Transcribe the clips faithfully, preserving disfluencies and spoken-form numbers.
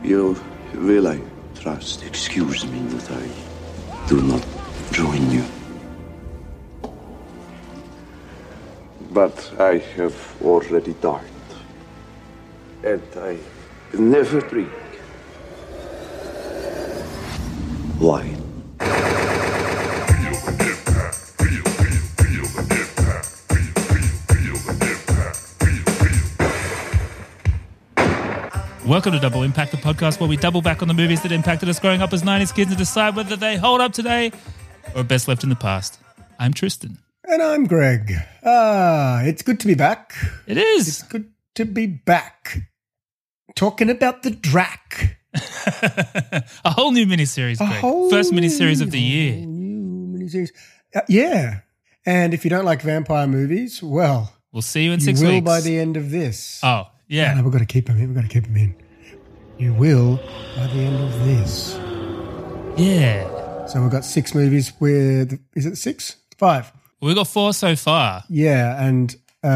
You will, I trust, excuse me that I do not join you. But I have already dined, and I never drink wine. Welcome to Double Impact, the podcast where we double back on the movies that impacted us growing up as nineties kids and decide whether they hold up today or are best left in the past. I'm Tristan. And I'm Greg. Ah, it's good to be back. It is. It's good to be back. Talking about the Drac. A whole new miniseries, Greg. whole First miniseries of the year. New miniseries. Uh, yeah. And if you don't like vampire movies, well, we'll see you in you six will weeks. by the end of this. Oh, yeah. No, we've got to keep them in. We've got to keep them in. You will by the end of this. Yeah. So we've got six movies with, is it six? Five. We've got four so far. Yeah, and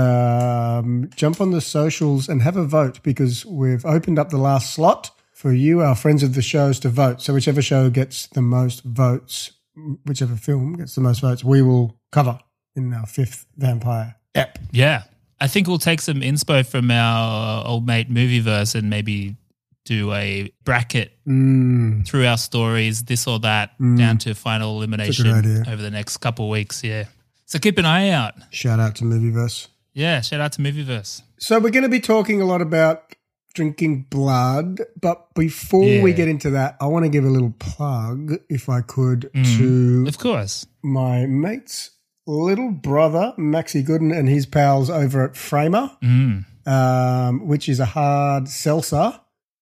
um, jump on the socials and have a vote because we've opened up the last slot for you, our friends of the shows, to vote. So whichever show gets the most votes, whichever film gets the most votes, we will cover in our fifth vampire ep. Yeah. I think we'll take some inspo from our old mate Movieverse and maybe do a bracket Mm. through our stories, this or that, Mm. down to final elimination That's a good idea. over the next couple of weeks, yeah. So keep an eye out. Shout out to Movieverse. Yeah, shout out to Movieverse. So we're going to be talking a lot about drinking blood, but before Yeah. we get into that, I want to give a little plug, if I could, Mm. to Of course. my mate's little brother, Maxie Gooden, and his pals over at Framer, Mm. um, which is a hard seltzer.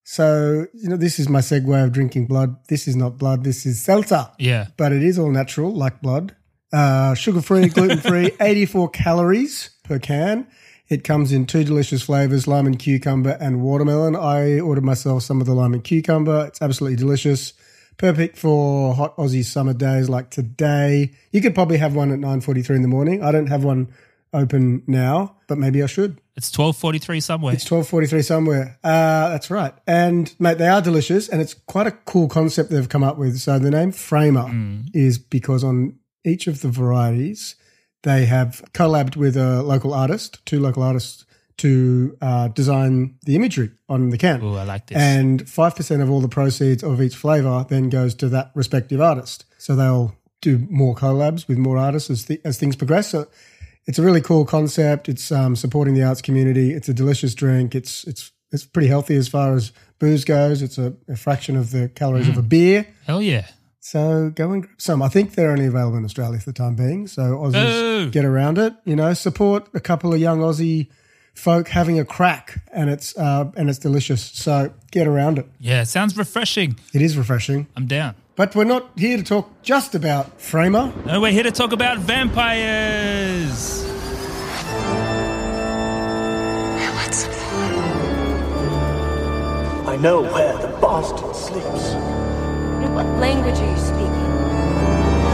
So, you know, this is my segue of drinking blood. This is not blood, this is seltzer. Yeah. But it is all natural, like blood. Uh, sugar-free, gluten-free, eighty-four calories per can. It comes in two delicious flavors, lime and cucumber and watermelon. I ordered myself some of the lime and cucumber. It's absolutely delicious. Perfect for hot Aussie summer days like today. You could probably have one at nine forty-three in the morning. I don't have one open now, but maybe I should. It's twelve forty-three somewhere. It's twelve forty-three somewhere. Uh, that's right. And, mate, they are delicious, and it's quite a cool concept they've come up with. So the name Framer Mm. is because on each of the varieties, they have collabed with a local artist, two local artists, to uh, design the imagery on the can. Oh, I like this. And five percent of all the proceeds of each flavour then goes to that respective artist. So they'll do more collabs with more artists as, th- as things progress. So it's a really cool concept. It's um, supporting the arts community. It's a delicious drink. It's it's it's pretty healthy as far as booze goes. It's a, a fraction of the calories Mm. of a beer. Hell yeah. So go and grab some. I think they're only available in Australia for the time being. So Aussies, Ooh. get around it. You know, support a couple of young Aussie folk having a crack, and it's uh, and it's delicious. So get around it. Yeah, sounds refreshing. It is refreshing. I'm down. But we're not here to talk just about Framer. No, we're here to talk about vampires. What's I know where the bastard sleeps. What language are you speaking?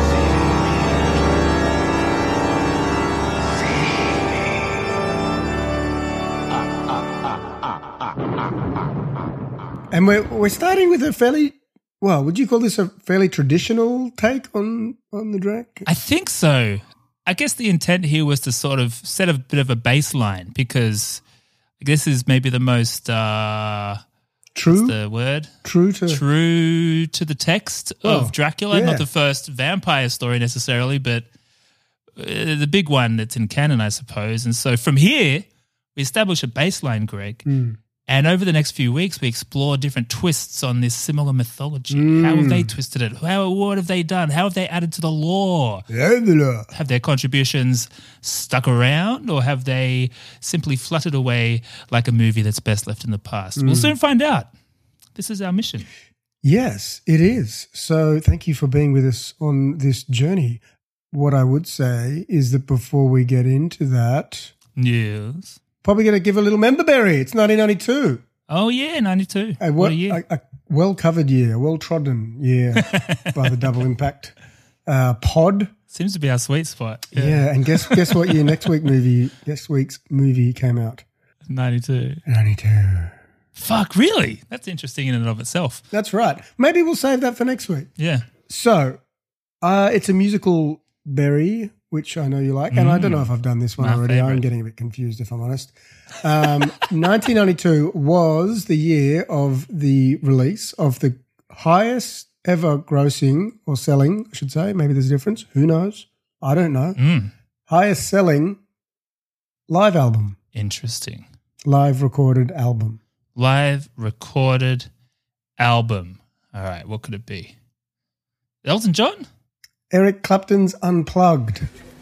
And we're we're starting with a fairly, well, would you call this a fairly traditional take on, on the Drac? I think so. I guess the intent here was to sort of set a bit of a baseline because this is maybe the most, uh, True, what's the word? true to True to the text Oh, of Dracula. yeah. Not the first vampire story necessarily, but uh, the big one that's in canon, I suppose. And so from here, we establish a baseline, Greg. Mm. And over the next few weeks, we explore different twists on this similar mythology. Mm. How have they twisted it? How, what have they done? How have they added to the lore? Yeah. Have their contributions stuck around or have they simply fluttered away like a movie that's best left in the past? Mm. We'll soon find out. This is our mission. Yes, it is. So thank you for being with us on this journey. What I would say is that before we get into that, Yes. probably going to give a little member berry. It's nineteen ninety-two. Oh, yeah, ninety-two. A, What a year. a, a well-covered year, a well-trodden year by the Double Impact uh, pod. Seems to be our sweet spot. Yeah. and guess guess what year next week movie next week's movie came out? ninety-two. ninety-two. Fuck, really? That's interesting in and of itself. That's right. Maybe we'll save that for next week. Yeah. So, uh, it's a musical berry, which I know you like, and I don't know if I've done this one My already. favourite. I'm getting a bit confused, if I'm honest. Um, nineteen ninety-two was the year of the release of the highest ever grossing or selling, I should say. Maybe there's a difference. Who knows? I don't know. Mm. Highest selling live album, Interesting. live recorded album. Live recorded album. All right, what could it be? Elton John? Eric Clapton's Unplugged.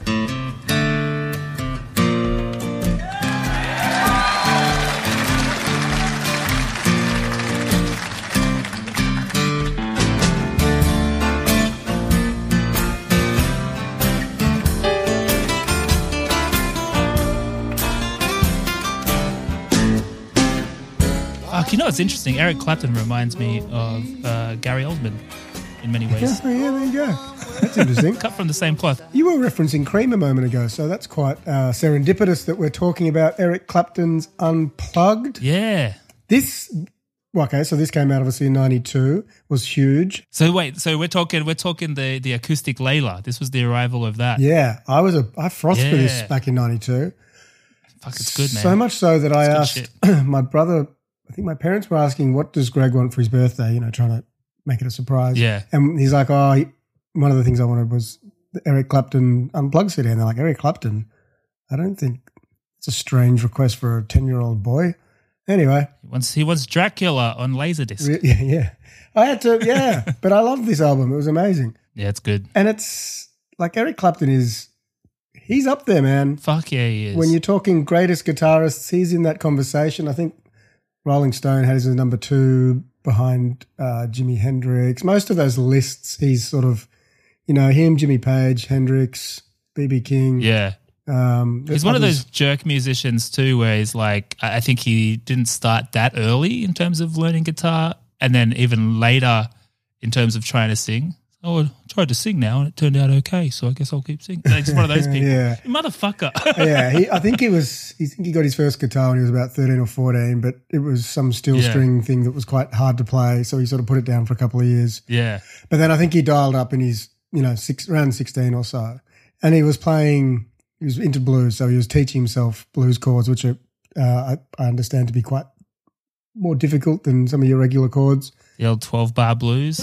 Fuck, you know what's interesting? Eric Clapton reminds me of uh, Gary Oldman in many ways. Yeah, yeah, there you go. That's interesting. Cut from the same cloth. You were referencing Cream a moment ago, so that's quite uh, serendipitous that we're talking about Eric Clapton's Unplugged. Yeah. This, well, okay, so this came out obviously in ninety-two, was huge. So wait, so we're talking we're talking the, the acoustic Layla. This was the arrival of that. Yeah, I was a I frothed for this Yeah. back in ninety-two. Fuck, it's good, man. So much so that I It's good asked my brother, I think my parents were asking, what does Greg want for his birthday? You know, trying to make it a surprise. Yeah. And he's like, oh, he, one of the things I wanted was the Eric Clapton Unplugged C D. And they're like, Eric Clapton? I don't think it's a strange request for a ten-year-old boy. Anyway. He wants, he wants Dracula on Laserdisc. Re- yeah, yeah. I had to, yeah. But I loved this album. It was amazing. Yeah, it's good. And it's like Eric Clapton is, he's up there, man. Fuck yeah, he is. When you're talking greatest guitarists, he's in that conversation. I think Rolling Stone has his number two behind uh, Jimi Hendrix. Most of those lists, he's sort of, you know, him, Jimmy Page, Hendrix, B B King. Yeah. Um, He's one of others- those jerk musicians too, where he's like, I I think he didn't start that early in terms of learning guitar, and then even later in terms of trying to sing. Oh, I tried to sing now and it turned out okay, so I guess I'll keep singing. Like, he's one of those people. Yeah. Motherfucker. yeah, he, I think he was. I think he got his first guitar when he was about thirteen or fourteen, but it was some steel Yeah. string thing that was quite hard to play, so he sort of put it down for a couple of years. Yeah. But then I think he dialed up in his, you know, six around sixteen or so, and he was playing. He was into blues, so he was teaching himself blues chords, which are, uh, I, I understand to be quite more difficult than some of your regular chords. The old twelve bar blues.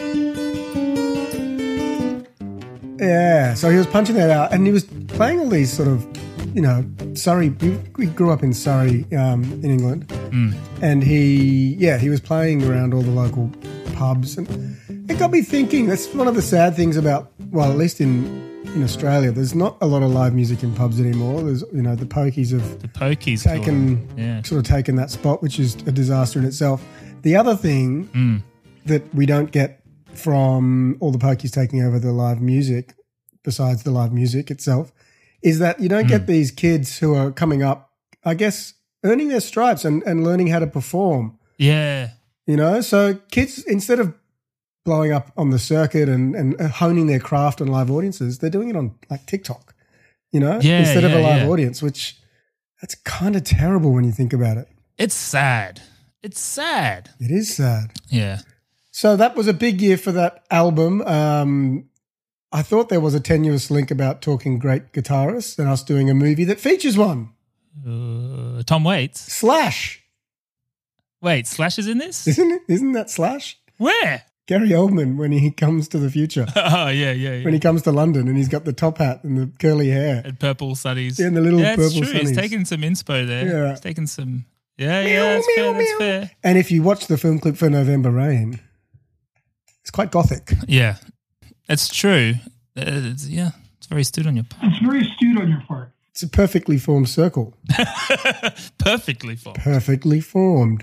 Yeah, so he was punching that out, and he was playing all these sort of, you know, Surrey. We, we grew up in Surrey, um, in England, Mm. and he, yeah, he was playing around all the local pubs, and it got me thinking. That's one of the sad things about, well, at least in in Australia, there's not a lot of live music in pubs anymore. There's, you know, the Pokies have The Pokies. taken, Yeah. sort of taken that spot, which is a disaster in itself. The other thing Mm. that we don't get from all the Pokies taking over the live music, besides the live music itself, is that you don't Mm. get these kids who are coming up, I guess, earning their stripes and, and learning how to perform, Yeah. you know? So kids, instead of blowing up on the circuit and, and honing their craft on live audiences, they're doing it on like TikTok, you know, Yeah, instead of yeah, a live yeah. audience, which that's kind of terrible when you think about it. It's sad. It's sad. It is sad. Yeah. So that was a big year for that album. Um, I thought there was a tenuous link about talking great guitarists and us doing a movie that features one. Uh, Tom Waits. Slash. Wait, Slash is in this? Isn't it? Isn't that Slash? Where? Gary Oldman when he comes to the future. Oh, yeah, yeah, yeah. When he comes to London and he's got the top hat and the curly hair. And purple sunnies. Yeah, and the little yeah, it's purple true. He's sunnies. taking some inspo there. Yeah. He's taking some. Yeah, yeah, Meow, that's meow, fair. That's meow. fair. And if you watch the film clip for November Rain, it's quite gothic. Yeah, it's true. Uh, it's, yeah, it's very astute on your part. It's very astute on your part. It's a perfectly formed circle. Perfectly formed. Perfectly formed.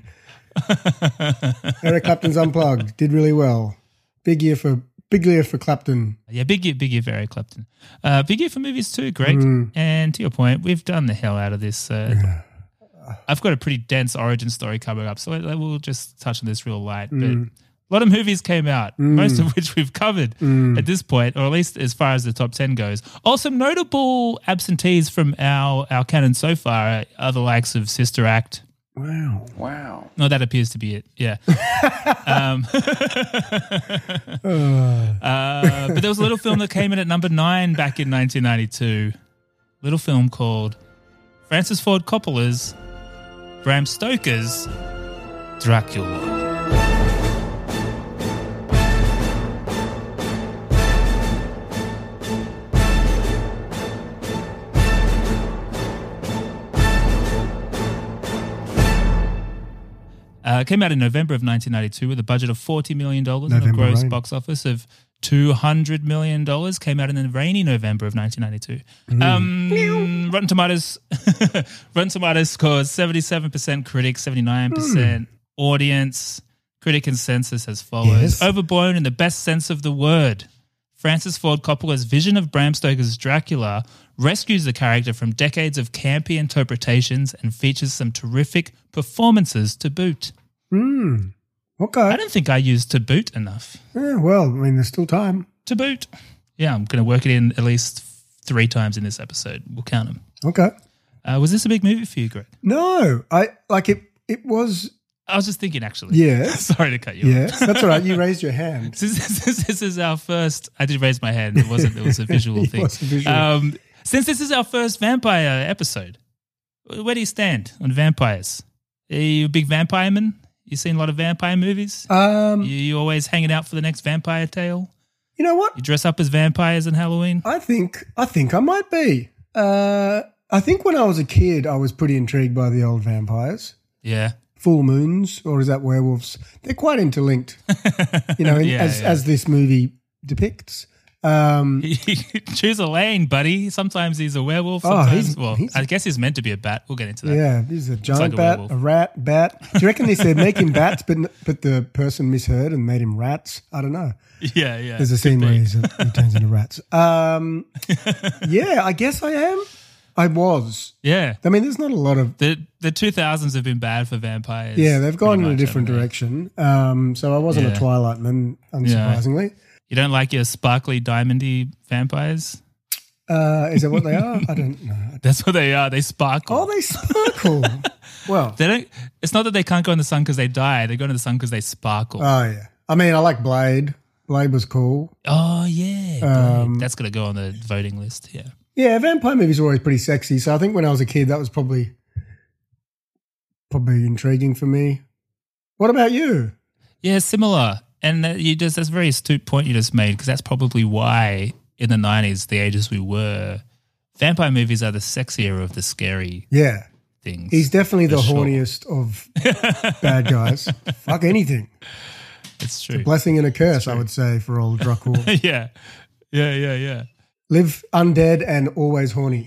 Eric Clapton's Unplugged did really well. Big year for big year for Clapton. Yeah, big year, big year for Eric Clapton. Uh, big year for movies too, Greg. Mm. And to your point, we've done the hell out of this. Uh, I've got a pretty dense origin story coming up, so I, I will just touch on this real light. But Mm. a lot of movies came out, most of which we've covered Mm. at this point, or at least as far as the top ten goes. Also, notable absentees from our, our canon so far are the likes of Sister Act, Wow. Wow. No, that appears to be it. Yeah. um, uh, but there was a little film that came in at number nine back in nineteen ninety-two. Little film called Francis Ford Coppola's Bram Stoker's Dracula. Uh, it came out in November of nineteen ninety-two with a budget of forty million dollars and a November gross rain. box office of two hundred million dollars. Came out in the rainy November of nineteen ninety-two. Um, Rotten Tomatoes Rotten Tomatoes scores seventy-seven percent critics, seventy-nine percent audience. Critic consensus as follows. Yes. Overblown in the best sense of the word. Francis Ford Coppola's vision of Bram Stoker's Dracula rescues the character from decades of campy interpretations and features some terrific performances to boot. Hmm. Okay. I don't think I used to boot enough. Yeah, well, I mean, there's still time. To boot. Yeah, I'm going to work it in at least three times in this episode. We'll count them. Okay. Uh, was this a big movie for you, Greg? No, I like it. It was. I was just thinking, actually. Yeah. Sorry to cut you Yeah, off. that's all right. You raised your hand. This, this, this is our first. I did raise my hand. It wasn't. It was a visual It thing. was a visual. Um, since this is our first vampire episode, where do you stand on vampires? Are you a big vampire man? You seen a lot of vampire movies? Um, you, you always hanging out for the next vampire tale? you know what? You dress up as vampires on Halloween? I think I think I might be. Uh, I think when I was a kid, I was pretty intrigued by the old vampires. Yeah. Full moons, or is that werewolves? They're quite interlinked, you know, in, Yeah, as yeah. as this movie depicts. Um, Choose a lane, buddy. Sometimes he's a werewolf. Oh, Sometimes, he's- well, he's- I guess he's meant to be a bat. We'll get into that. yeah, he's a giant like a bat, werewolf. a rat, bat. Do you reckon they said make him bats, but n- but the person misheard and made him rats? I don't know. Yeah, yeah. There's a Could scene be. where he's a, he turns into rats. Um, yeah, I guess I am. I was. Yeah. I mean, there's not a lot of. The the two thousands have been bad for vampires. Yeah, they've gone in pretty a much, different haven't they? direction. Um, so I wasn't Yeah. a Twilight man, unsurprisingly. You don't like your sparkly, diamondy vampires? Uh, is that what they are? I don't know. That's what they are. They sparkle. Oh, they sparkle. Well, They don't. It's not that they can't go in the sun because they die. They go in the sun because they sparkle. oh yeah. I mean, I like Blade. Blade was cool. oh yeah, Um, Blade. That's gonna go on the voting list. Yeah. Yeah, vampire movies are always pretty sexy. So I think when I was a kid, that was probably probably intriguing for me. What about you? Yeah, similar. And that you just that's a very astute point you just made because that's probably why in the nineties, the ages we were, vampire movies are the sexier of the scary Yeah, things. he's definitely the For sure. horniest of bad guys. Fuck anything. It's true. Blessing and a curse, I would say, for old Dracul. yeah. Yeah, yeah, yeah. Live undead and always horny.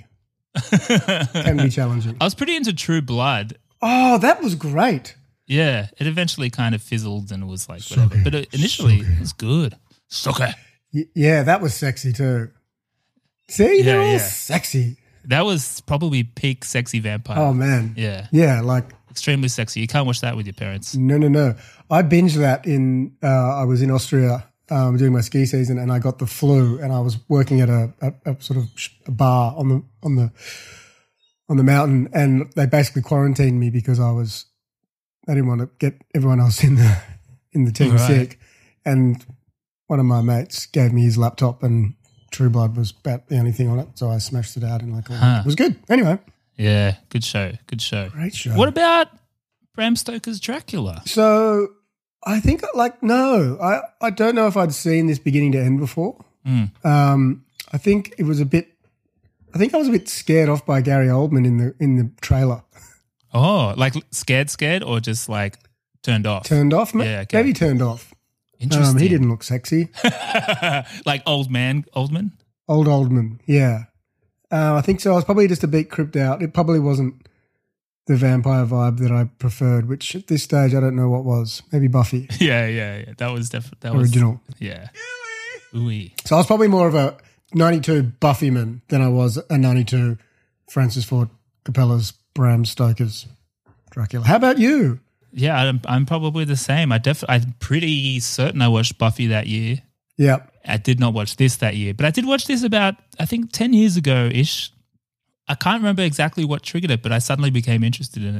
Can be challenging. I was pretty into True Blood. Oh, that was great. Yeah, it eventually kind of fizzled and was like whatever. good. But it, initially, it was good. Sucker. Y- yeah, that was sexy too. See, they're Yeah, all yeah. sexy. That was probably peak sexy vampire. Oh man. Yeah, Yeah, like extremely sexy. You can't watch that with your parents. no, no, no. I binged that in. Uh, I was in Austria um, doing my ski season, and I got the flu, and I was working at a, a, a sort of sh- a bar on the on the on the mountain, and they basically quarantined me because I was. I didn't want to get everyone else in the in the team Right. sick, and one of my mates gave me his laptop, and True Blood was about the only thing on it, so I smashed it out in like a Huh. It was good. Anyway, Yeah, good show. Good show. great show. What about Bram Stoker's Dracula? So I think like no, I, I don't know if I'd seen this beginning to end before. Mm. Um, I think it was a bit. I think I was a bit scared off by Gary Oldman in the in the trailer. Oh, like scared, scared, or just like turned off? Turned off, ma- Yeah, okay. maybe turned off. Interesting. Um, he didn't look sexy. like old man, Oldman. Old Oldman, yeah. Uh, I think so. I was probably just a bit creeped out. It probably wasn't the vampire vibe that I preferred, which at this stage I don't know what was. Maybe Buffy, Yeah, yeah, yeah. That was definitely that was original. Yeah. Ooh. So I was probably more of a ninety-two Buffy man than I was a ninety-two Francis Ford Coppola's Bram Stoker's Dracula. How about you? Yeah, I'm, I'm probably the same. I def- I'm pretty certain I watched Buffy that year. Yeah. I did not watch this that year, but I did watch this about, I think, ten years ago-ish. I can't remember exactly what triggered it, but I suddenly became interested in it.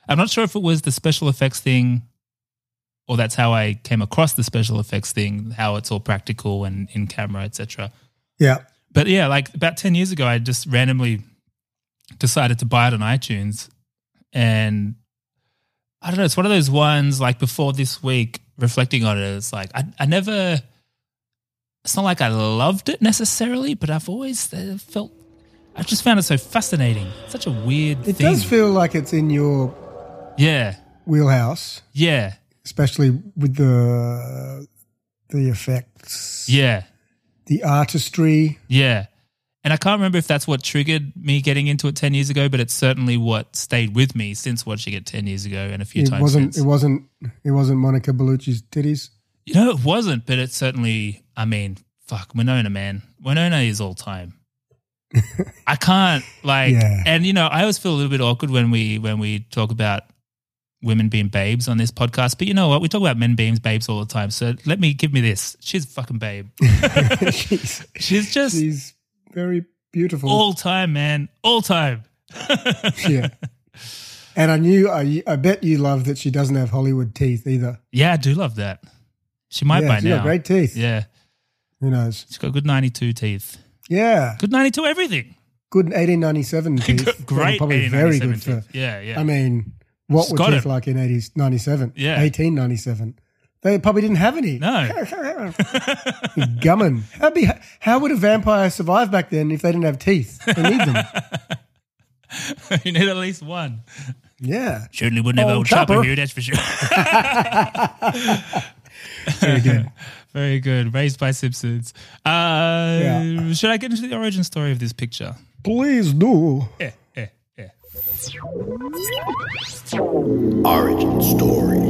I'm not sure if it was the special effects thing or that's how I came across the special effects thing, how it's all practical and in camera, et cetera. Yeah. But yeah, like about ten years ago, I just randomly decided to buy it on iTunes. And I don't know, it's one of those ones like before this week, reflecting on it, it's like I, I never, it's not like I loved it necessarily, but I've always uh, felt, I just found it so fascinating. Such a weird It thing. does feel like it's in your Yeah. wheelhouse, Yeah. especially with the the effects, Yeah. the artistry. Yeah. And I can't remember if that's what triggered me getting into it ten years ago, but it's certainly what stayed with me since watching it ten years ago and a few It times wasn't. since. It wasn't. It wasn't Monica Bellucci's titties. You know, it wasn't, but it certainly, I mean, fuck, Winona, man. Winona is all time. I can't, like, Yeah. and, you know, I always feel a little bit awkward when we when we talk about women being babes on this podcast, but you know what? We talk about men being babes all the time, so let me, give me this. She's a fucking babe. she's, She's just she's very beautiful. all time, man. All time. Yeah. And I knew, I, I bet you love that she doesn't have Hollywood teeth either. Yeah, I do love that. She might yeah, by she's now. got great teeth. Yeah. Who knows? She's got good ninety-two teeth. Yeah. Good ninety-two everything. Good eighteen ninety-seven teeth. Great Probably very eighteen good for, ninety-seven teeth. Yeah, yeah. I mean, what She's were got teeth it. like in eighteen ninety-seven? Yeah. eighteen ninety-seven. They probably didn't have any. No. Gumming. How'd be, how would a vampire survive back then if they didn't have teeth? They need them. You need at least one. Yeah. Certainly wouldn't have Oh, old Chopper Chopper. here, that's for sure. Very good. Very good. Raised by Simpsons. Uh, Yeah. Should I get into the origin story of this picture? Please do. Yeah, yeah, yeah. Origin story.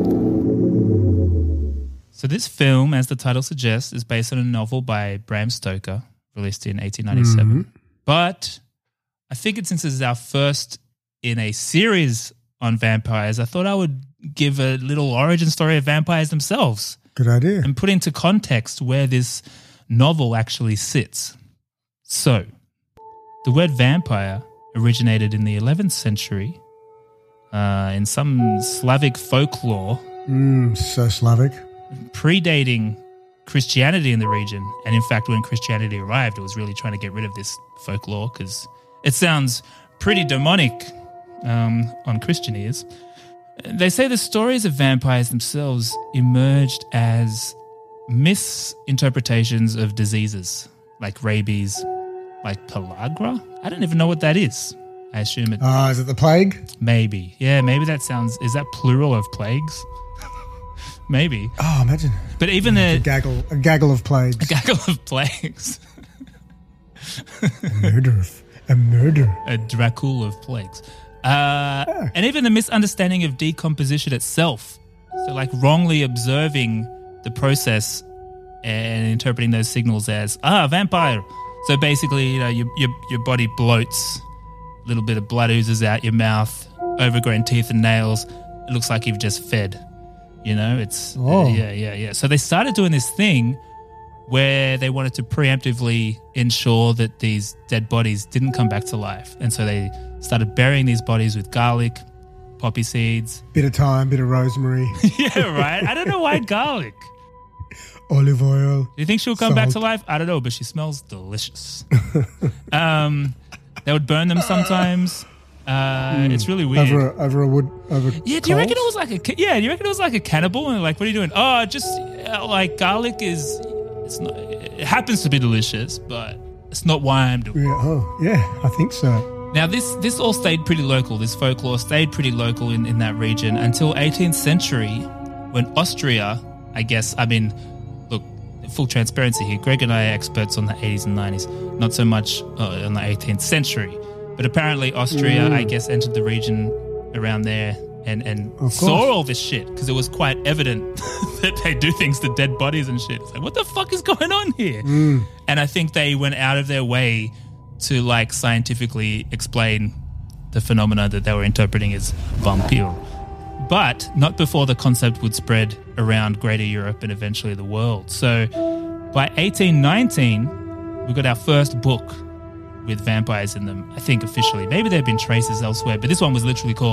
So this film, as the title suggests, is based on a novel by Bram Stoker, released in eighteen ninety-seven. But I figured since this is our first in a series on vampires, I thought I would give a little origin story of vampires themselves Good idea. and put into context where this novel actually sits. So, the word vampire originated in the eleventh century uh, in some Slavic folklore Mm, so Slavic. predating Christianity in the region. And in fact, when Christianity arrived, it was really trying to get rid of this folklore because it sounds pretty demonic um, on Christian ears. They say the stories of vampires themselves emerged as misinterpretations of diseases like rabies, like pellagra. I don't even know what that is. I assume it Ah, is it the plague? maybe. Yeah, maybe that sounds, is that plural of plagues? Maybe. Oh, imagine. But even A the gaggle, a gaggle of plagues. gaggle of plagues, A murder. Of, a murder. a Dracul of plagues. Uh, and even the misunderstanding of decomposition itself. So like wrongly observing the process and interpreting those signals as, ah, vampire. So basically, you know, your, your, your body bloats, a little bit of blood oozes out your mouth, overgrown teeth and nails. It looks like you've just fed. You know, it's, Oh. uh, yeah, yeah, yeah. So they started doing this thing where they wanted to preemptively ensure that these dead bodies didn't come back to life. And so they started burying these bodies with garlic, poppy seeds. Bit of thyme, bit of rosemary, Yeah, right? I don't know why garlic. olive oil. Do you think she'll come back to Salt. life? I don't know, but she smells delicious. um, they would burn them sometimes. Uh, It's really weird. Over a, over a wood. Over Yeah, do you reckon it coals? was like a ca- yeah? Do you reckon it was like a cannibal and like, what are you doing? Oh, just uh, like garlic is it's not. It happens to be delicious, but it's not why I'm doing it. Yeah, oh, yeah, I think so. Now this this all stayed pretty local. This folklore stayed pretty local in, in that region until eighteenth century, when Austria, I guess. I mean, look, full transparency here. Greg and I are experts on the eighties and nineties, not so much uh, on the eighteenth century. But apparently Austria, I guess, entered the region around there and, and Of saw course. all this shit because it was quite evident that they do things to dead bodies and shit. It's like, what the fuck is going on here? And I think they went out of their way to like scientifically explain the phenomena that they were interpreting as vampire. But not before the concept would spread around Greater Europe and eventually the world. So by eighteen nineteen, we got our first book with vampires in them, I think officially. Maybe there have been traces elsewhere, but this one was literally called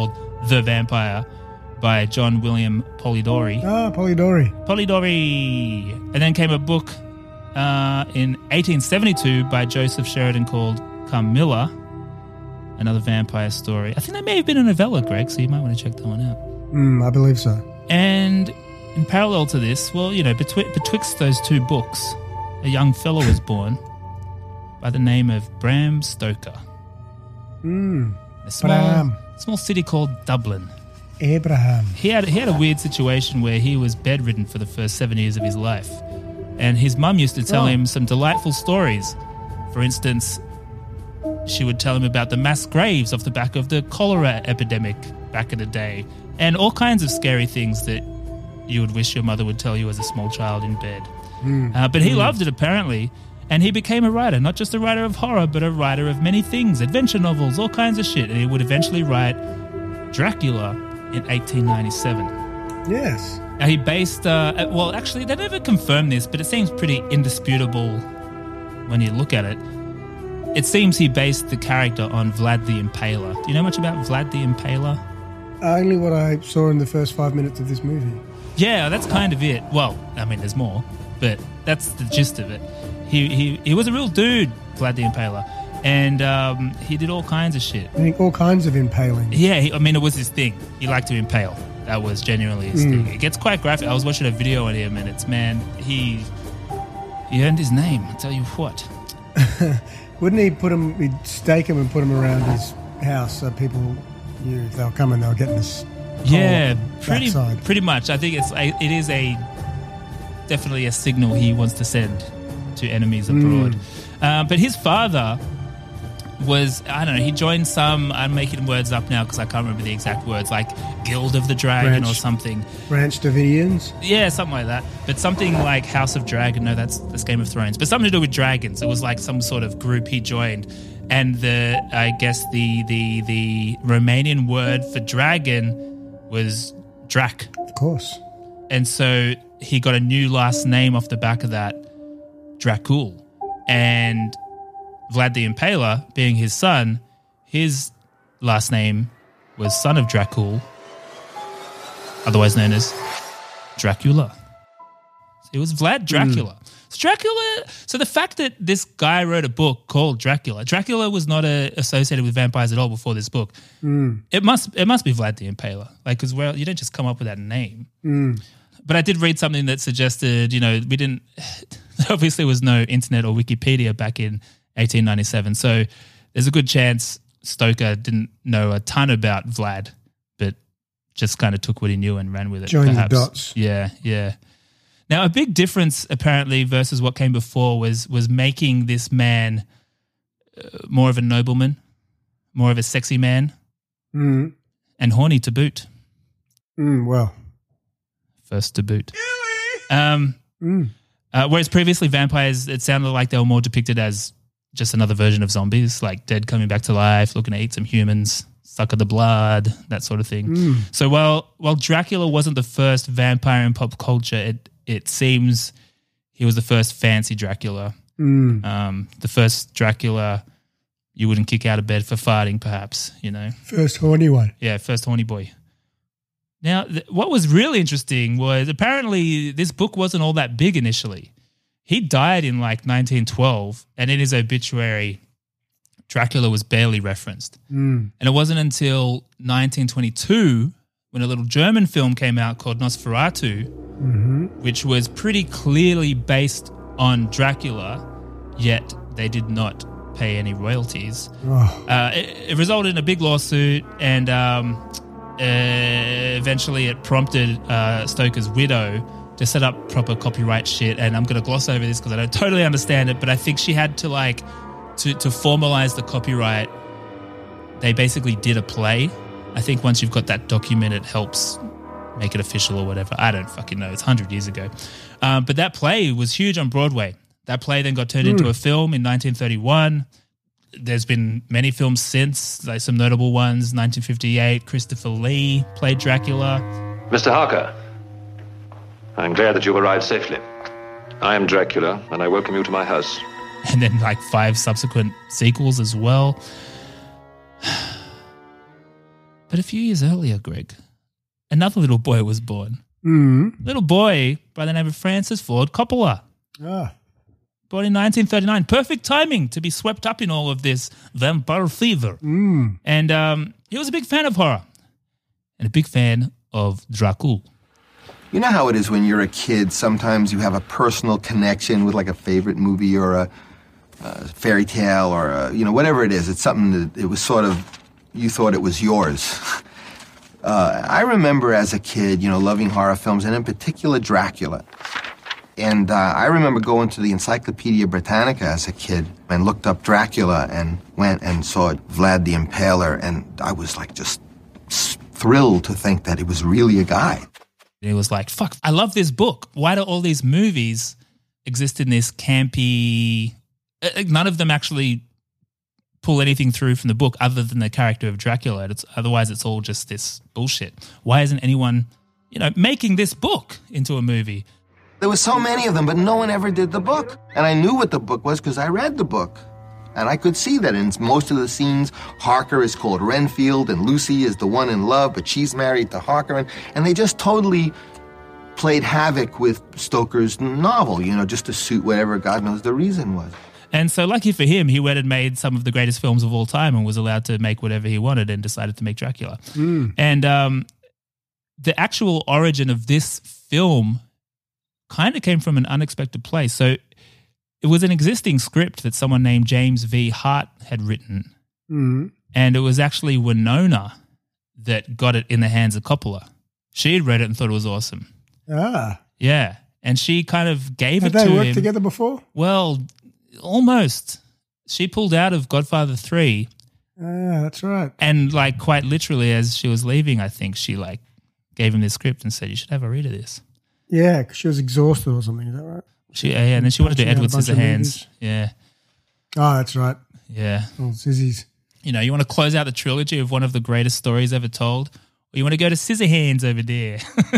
The Vampire by John William Polidori. Ah, Polidori. Polidori. And then came a book uh, in eighteen seventy-two by Joseph Sheridan called Carmilla, another vampire story. I think that may have been a novella, Greg, so you might want to check that one out. Mm, I believe so. And in parallel to this, well, you know, betwi- betwixt those two books, a young fellow was born by the name of Bram Stoker. Mm. A small, Bram. small city called Dublin. Abraham. He had he had a weird situation where he was bedridden for the first seven years of his life. And his mum used to tell Oh. him some delightful stories. For instance, she would tell him about the mass graves off the back of the cholera epidemic back in the day, and all kinds of scary things that you would wish your mother would tell you as a small child in bed. Uh, but he loved it, apparently, and he became a writer, not just a writer of horror, but a writer of many things, adventure novels, all kinds of shit. And he would eventually write Dracula in eighteen ninety-seven. Yes. Now, he based, uh, uh, well, actually, they never confirmed this, but it seems pretty indisputable when you look at it. It seems he based the character on Vlad the Impaler. Do you know much about Vlad the Impaler? Only what I saw in the first five minutes of this movie. Yeah, that's kind of it. Well, I mean, there's more, but that's the gist of it. He he, he was a real dude, Vlad the Impaler, and um, he did all kinds of shit. I think all kinds of impaling. Yeah, he, I mean, it was his thing. He liked to impale. That was genuinely his thing. It gets quite graphic. I was watching a video on him, and it's, man, he he earned his name. I'll tell you what. Wouldn't he put him, he'd stake him and put him around his house so people knew if they were coming, they were getting this. Yeah, pole pretty backside. pretty much. I think it's a, it is a definitely a signal he wants to send to enemies abroad. Um, but his father was, I don't know, he joined some, I'm making words up now because I can't remember the exact words, like Guild of the Dragon Branch. or something. Branch Davidians. Yeah, something like that. But something like House of Dragon. No, that's, that's Game of Thrones. But something to do with dragons. It was like some sort of group he joined. And the, I guess the, the, the Romanian word for dragon was Drac. Of course. And so he got a new last name off the back of that, Dracul. And Vlad the Impaler, being his son, his last name was son of Dracul, otherwise known as Dracula. It was Vlad Dracula. Mm. So Dracula. So the fact that this guy wrote a book called Dracula, Dracula was not a, associated with vampires at all before this book. Mm. It must it must be Vlad the Impaler, like because well, you don't just come up with that name. Mm. But I did read something that suggested, you know, we didn't. Obviously, there was no internet or Wikipedia back in eighteen ninety-seven, so there's a good chance Stoker didn't know a ton about Vlad, but just kind of took what he knew and ran with it. Join the perhaps. dots. Yeah, yeah. Now, a big difference apparently versus what came before was was making this man uh, more of a nobleman, more of a sexy man, Mm. and horny to boot. Mm, well. First to boot. Um, Mm. uh, whereas previously vampires, it sounded like they were more depicted as just another version of zombies, like dead coming back to life, looking to eat some humans, suck of the blood, that sort of thing. Mm. So while while Dracula wasn't the first vampire in pop culture, it it seems he was the first fancy Dracula. Mm. Um, the first Dracula you wouldn't kick out of bed for farting, perhaps, you know. First horny one. Yeah, first horny boy. Now, th- what was really interesting was apparently this book wasn't all that big initially. He died in like nineteen twelve, and in his obituary, Dracula was barely referenced. Mm. And it wasn't until nineteen twenty-two when a little German film came out called Nosferatu, Mm-hmm. which was pretty clearly based on Dracula, yet they did not pay any royalties. Oh. Uh, it, it resulted in a big lawsuit, and um, uh, eventually it prompted uh, Stoker's widow to set up proper copyright shit. And I'm going to gloss over this because I don't totally understand it, but I think she had to like to to formalize the copyright. They basically did a play. I think once you've got that document, it helps make it official or whatever. I don't fucking know. It's one hundred years ago. Um, but that play was huge on Broadway. That play then got turned mm. into a film in nineteen thirty-one. There's been many films since, like some notable ones. nineteen fifty-eight, Christopher Lee played Dracula. Mister Harker, I'm glad that you've arrived safely. I am Dracula, and I welcome you to my house. And then like five subsequent sequels as well. But a few years earlier, Greg, another little boy was born. Mm. Little boy by the name of Francis Ford Coppola. Ah. Born in nineteen thirty-nine. Perfect timing to be swept up in all of this vampire fever. Mm. And um, he was a big fan of horror and a big fan of Dracula. You know how it is when you're a kid, sometimes you have a personal connection with like a favorite movie or a, a fairy tale or, a, you know, whatever it is. It's something that it was sort of, you thought it was yours. uh, I remember as a kid, you know, loving horror films, and in particular Dracula. And uh, I remember going to the Encyclopedia Britannica as a kid and looked up Dracula and went and saw Vlad the Impaler, and I was like just thrilled to think that it was really a guy. He was like, fuck, I love this book. Why do all these movies exist in this campy... Uh, none of them actually pull anything through from the book other than the character of Dracula. It's, otherwise, it's all just this bullshit. Why isn't anyone, you know, making this book into a movie? There were so many of them, but no one ever did the book. And I knew what the book was because I read the book. And I could see that in most of the scenes, Harker is called Renfield and Lucy is the one in love, but she's married to Harker. And, and they just totally played havoc with Stoker's novel, you know, just to suit whatever God knows the reason was. And so lucky for him, he went and made some of the greatest films of all time and was allowed to make whatever he wanted and decided to make Dracula. Mm. And um, the actual origin of this film kind of came from an unexpected place. So it was an existing script that someone named James V. Hart had written. Mm. And it was actually Winona that got it in the hands of Coppola. She had read it and thought it was awesome. Ah. Yeah. And she kind of gave Had it to they him. worked together before? Well, almost. She pulled out of Godfather three. Ah, that's right. And like quite literally as she was leaving, I think she like gave him this script and said, you should have a read of this. Yeah, because she was exhausted or something. Is that right? She, yeah, and then she wanted to do Punching out Edward a bunch of Scissorhands. movies. Yeah. Oh, that's right. Yeah. Oh, Sizzies. You know, you want to close out the trilogy of one of the greatest stories ever told, or you want to go to Scissorhands over there.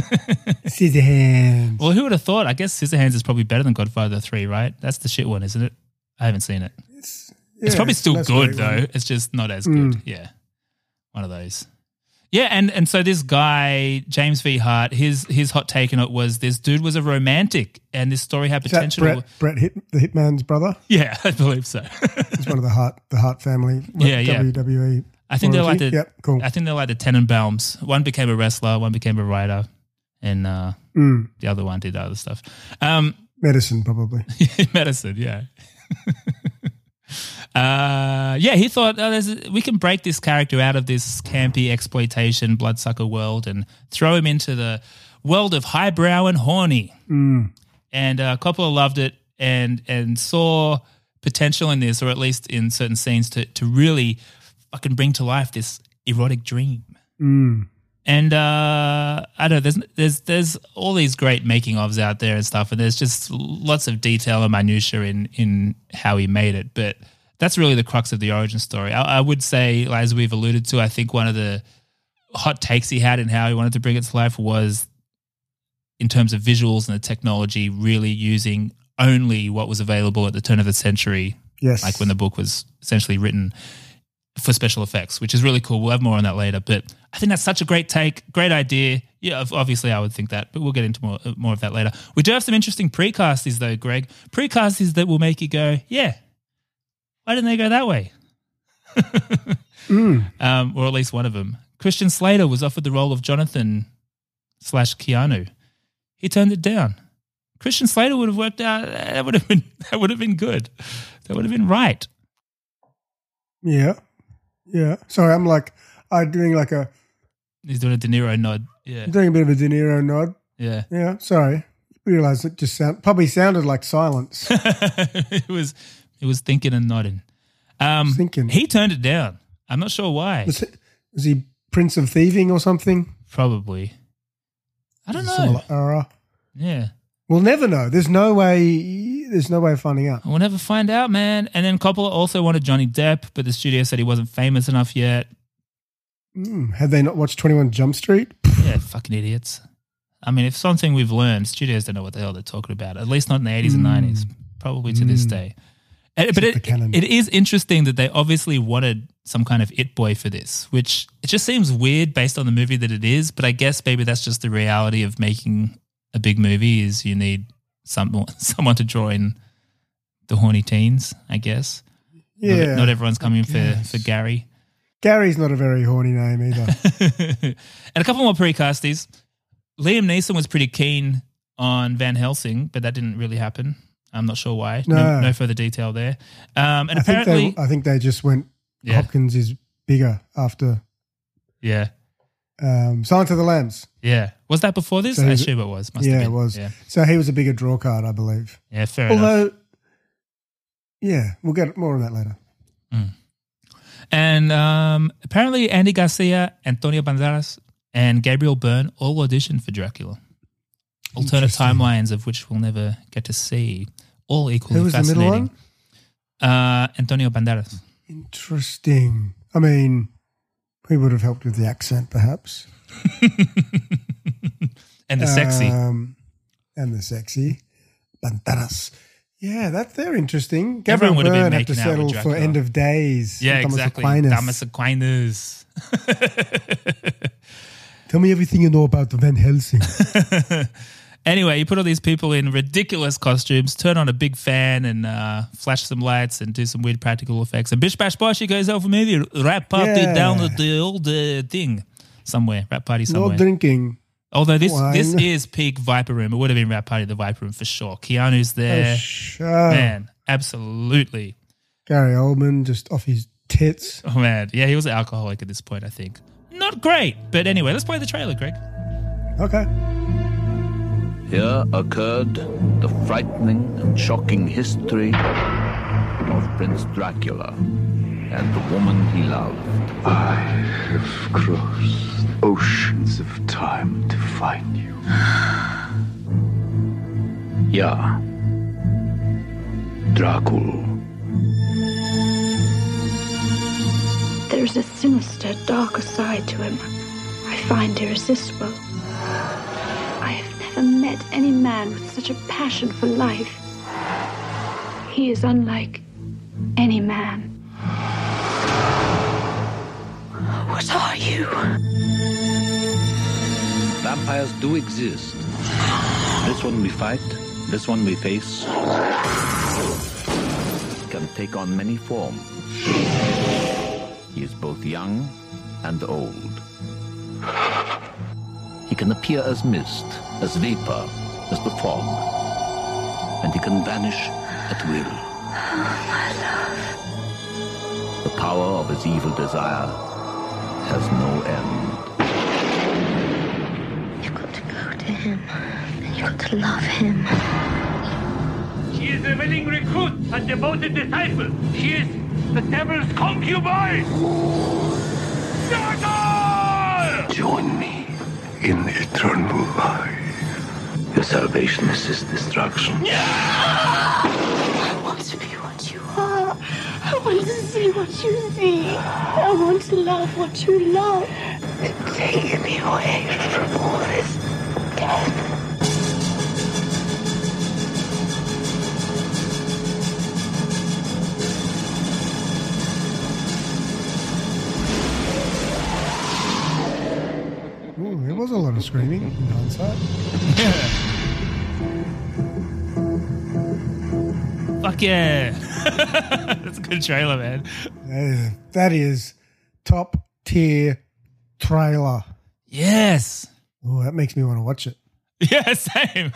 Scissorhands. Well, who would have thought? I guess Scissorhands is probably better than Godfather three, right? That's the shit one, isn't it? I haven't seen it. It's, It's yeah, probably still that's good, great though. one. It's just not as Mm. good. Yeah. One of those. Yeah, and, and so this guy, James V. Hart, his his hot take on it was this dude was a romantic and this story had Is that potential. Brett, Brett Hit, the Hitman's brother? Yeah, I believe so. He's one of the Hart, the Hart family. Yeah, yeah. W W E. I think they're like royalty. the Yep, cool. I think they're like the Tenenbaums. One became a wrestler, one became a writer, and uh, Mm. the other one did other stuff. Um, Medicine, probably. medicine, yeah. uh, yeah, he thought oh, there's a, we can break this character out of this campy exploitation bloodsucker world and throw him into the world of highbrow and horny. Mm. And uh, Coppola loved it and and saw potential in this, or at least in certain scenes, to to really fucking bring to life this erotic dream. Mm. And uh, I don't know, there's there's there's all these great making ofs out there and stuff, and there's just lots of detail and minutia in in how he made it. But that's really the crux of the origin story. I, I would say, as we've alluded to, I think one of the hot takes he had in how he wanted to bring it to life was, in terms of visuals and the technology, really using only what was available at the turn of the century, Yes. like when the book was essentially written, for special effects, which is really cool. We'll have more on that later, but I think that's such a great take, great idea. Yeah, ob- obviously I would think that, but we'll get into more more of that later. We do have some interesting precasties though, Greg. Precasties that will make you go, yeah, why didn't they go that way? Mm. um, or at least one of them. Christian Slater was offered the role of Jonathan slash Keanu. He turned it down. Christian Slater would have worked out. That would have been that would have been good. That would have been right. Yeah. Yeah. Sorry, I'm like, I'm doing like a, He's doing a De Niro nod. Yeah, I'm doing a bit of a De Niro nod. yeah. Yeah. Sorry. Realised it just sound, probably sounded like silence. it was it was thinking and nodding. Um, Thinking. He turned it down. I'm not sure why. Was, it, was he Prince of Thieving or something? Probably. I don't know. Similar era. Yeah. We'll never know. There's no way. There's no way of finding out. We'll never find out, man. And then Coppola also wanted Johnny Depp, but the studio said he wasn't famous enough yet. Mm. Had they not watched twenty-one Jump Street? Yeah, fucking idiots. I mean, if something we've learned, studios don't know what the hell they're talking about, at least not in the eighties and nineties, probably to this day. And- but Except it, the canon. it is interesting that they obviously wanted some kind of it boy for this, which it just seems weird based on the movie that it is, but I guess maybe that's just the reality of making a big movie is you need some, someone to draw in the horny teens, I guess. Yeah. Not, not everyone's coming for, for Gary. Gary's not a very horny name either. And a couple more precasties. Liam Neeson was pretty keen on Van Helsing, but that didn't really happen. I'm not sure why. No, no, no further detail there. Um, and I apparently, think they, I think they just went. Yeah. Hopkins is bigger after. Yeah. Um, Silence of the Lambs. Yeah. Was that before this? So I was- assume it was. Must yeah, have it been. was. Yeah. So he was a bigger draw card, I believe. Yeah. Fair enough. Although, yeah, we'll get more on that later. And um, apparently, Andy Garcia, Antonio Banderas, and Gabriel Byrne all auditioned for Dracula. Alternate Interesting. timelines of which we'll never get to see. All equally Who was the middle fascinating. one? Uh, Antonio Banderas. Interesting. I mean, he would have helped with the accent, perhaps. And the sexy. Um, and the sexy. Banderas. Yeah, that they're interesting. Everyone Gabriel would have been Byrne had to making out with settle for Dracula. End of Days. Yeah, Thomas exactly. Aquinas. Thomas Aquinas. Tell me everything you know about Van Helsing. Anyway, you put all these people in ridiculous costumes, turn on a big fan and uh, flash some lights and do some weird practical effects. And bish bash bosh, he goes out for maybe a rap party Yeah. down at the old uh, thing somewhere, rap party No somewhere. drinking. Although this wine. this is peak Viper Room. It would have been rap party at the Viper Room for sure. Keanu's there. Oh, sure. Man, absolutely. Gary Oldman just off his tits. Oh, man. Yeah, he was an alcoholic at this point, I think. Not great. But anyway, let's play the trailer, Greg. Okay. Here occurred the frightening and shocking history of Prince Dracula and the woman he loved. I have crossed oceans of time to find you. Ja, Dracula. There's a sinister, darker side to him I find irresistible. I have never met any man with such a passion for life. He is unlike any man. What are you? Vampires do exist. This one we fight, this one we face, can take on many forms. He is both young and old. He can appear as mist, as vapor, as the fog. And he can vanish at will. My love. The power of his evil desire has no end. You've got to go to him. And you've got to love him. She is a willing recruit and devoted disciple. She is the devil's concubine. Dragon! Join me in eternal life. Your salvation is his destruction. I want to be what you are. I want to see what you see. I want to love what you love. Take me away from all this death. Ooh, there was a lot of screaming in hindsight. Fuck yeah. That's a good trailer, man. Uh, that is top tier trailer. Yes. Oh, that makes me want to watch it. Yeah, same.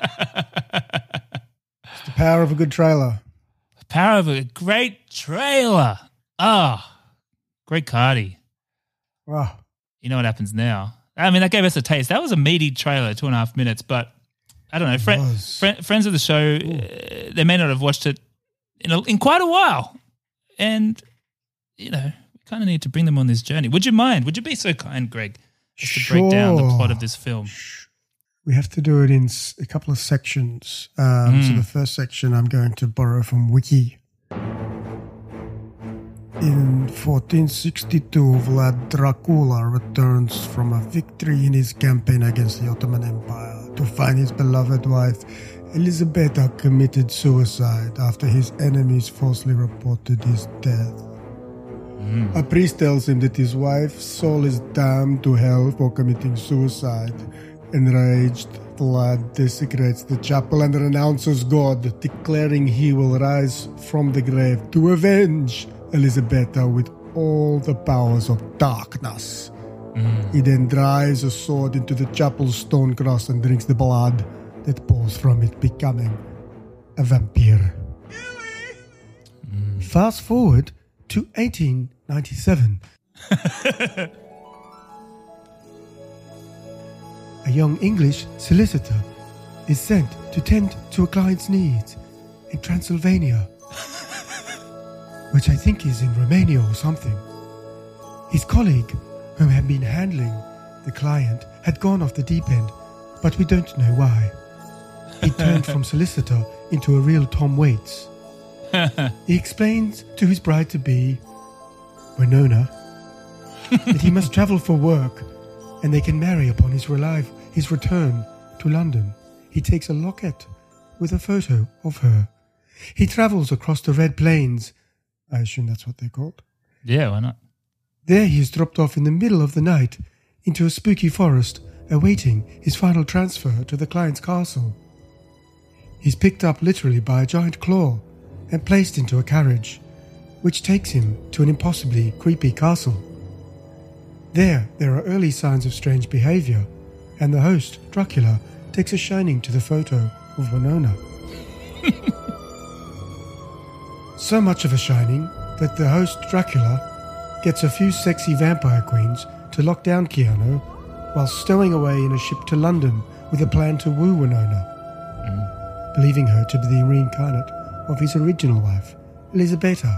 It's the power of a good trailer. The power of a great trailer. Ah, great Cardi. Oh, You know what happens now. I mean, that gave us a taste. That was a meaty trailer, two and a half minutes, but I don't know. Fri- was. fri- friends of the show, uh, they may not have watched it in, a, in quite a while. And, you know, we kind of need to bring them on this journey. Would you mind? Would you be so kind, Greg, just to break down the Sure. plot of this film? we have to do it in s- a couple of sections. Um, So Mm. the first section I'm going to borrow from Wiki. In fourteen sixty-two, Vlad Dracula returns from a victory in his campaign against the Ottoman Empire to find his beloved wife, Elisabetta, committed suicide after his enemies falsely reported his death. A priest tells him that his wife's soul is damned to hell for committing suicide. Enraged, Vlad desecrates the chapel and renounces God, declaring he will rise from the grave to avenge Elisabetta with all the powers of darkness. Mm. He then drives a sword into the chapel's stone cross and drinks the blood that pours from it, becoming a vampire. Mm. Fast forward to eighteen ninety-seven. A young English solicitor is sent to tend to a client's needs in Transylvania, which I think is in Romania or something. His colleague, who had been handling the client, had gone off the deep end, but we don't know why. He turned from solicitor into a real Tom Waits. He explains to his bride-to-be, Winona, that he must travel for work and they can marry upon his, relive, his return to London. He takes a locket with a photo of her. He travels across the Red Plains. I assume that's what they're called. Yeah, why not? There he is dropped off in the middle of the night into a spooky forest, awaiting his final transfer to the client's castle. He's picked up literally by a giant claw and placed into a carriage, which takes him to an impossibly creepy castle. There, there are early signs of strange behaviour, and the host, Dracula, takes a shining to the photo of Winona. So much of a shining that the host, Dracula, gets a few sexy vampire queens to lock down Keanu while stowing away in a ship to London with a plan to woo Winona, mm. believing her to be the reincarnate of his original wife, Elisabetta.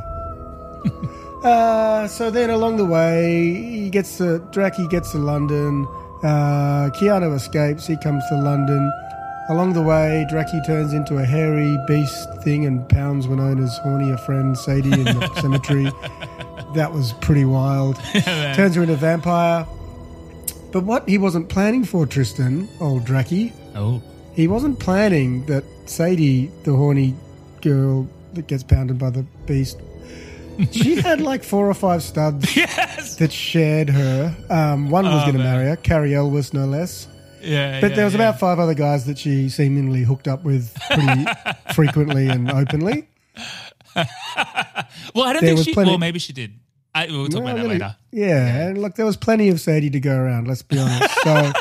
uh, so then along the way, he gets to, Draki gets to London, uh, Keanu escapes, he comes to London. Along the way, Draki turns into a hairy beast thing and pounds Winona's hornier friend Sadie in the cemetery. That was pretty wild. Yeah, turns her into a vampire. But what he wasn't planning for, Tristan, old Draki, oh. he wasn't planning that Sadie, the horny girl that gets pounded by the beast, she had like four or five studs yes! that shared her. Um, one was oh, going to marry her, Carrie Elwes, no less. Yeah, but yeah, there was yeah. about five other guys that she seemingly hooked up with pretty frequently and openly. Well, I don't there think she... Plenty, well, maybe she did. I, we'll talk no, about that really, later. Yeah, yeah, and look, there was plenty of Sadie to go around, let's be honest. So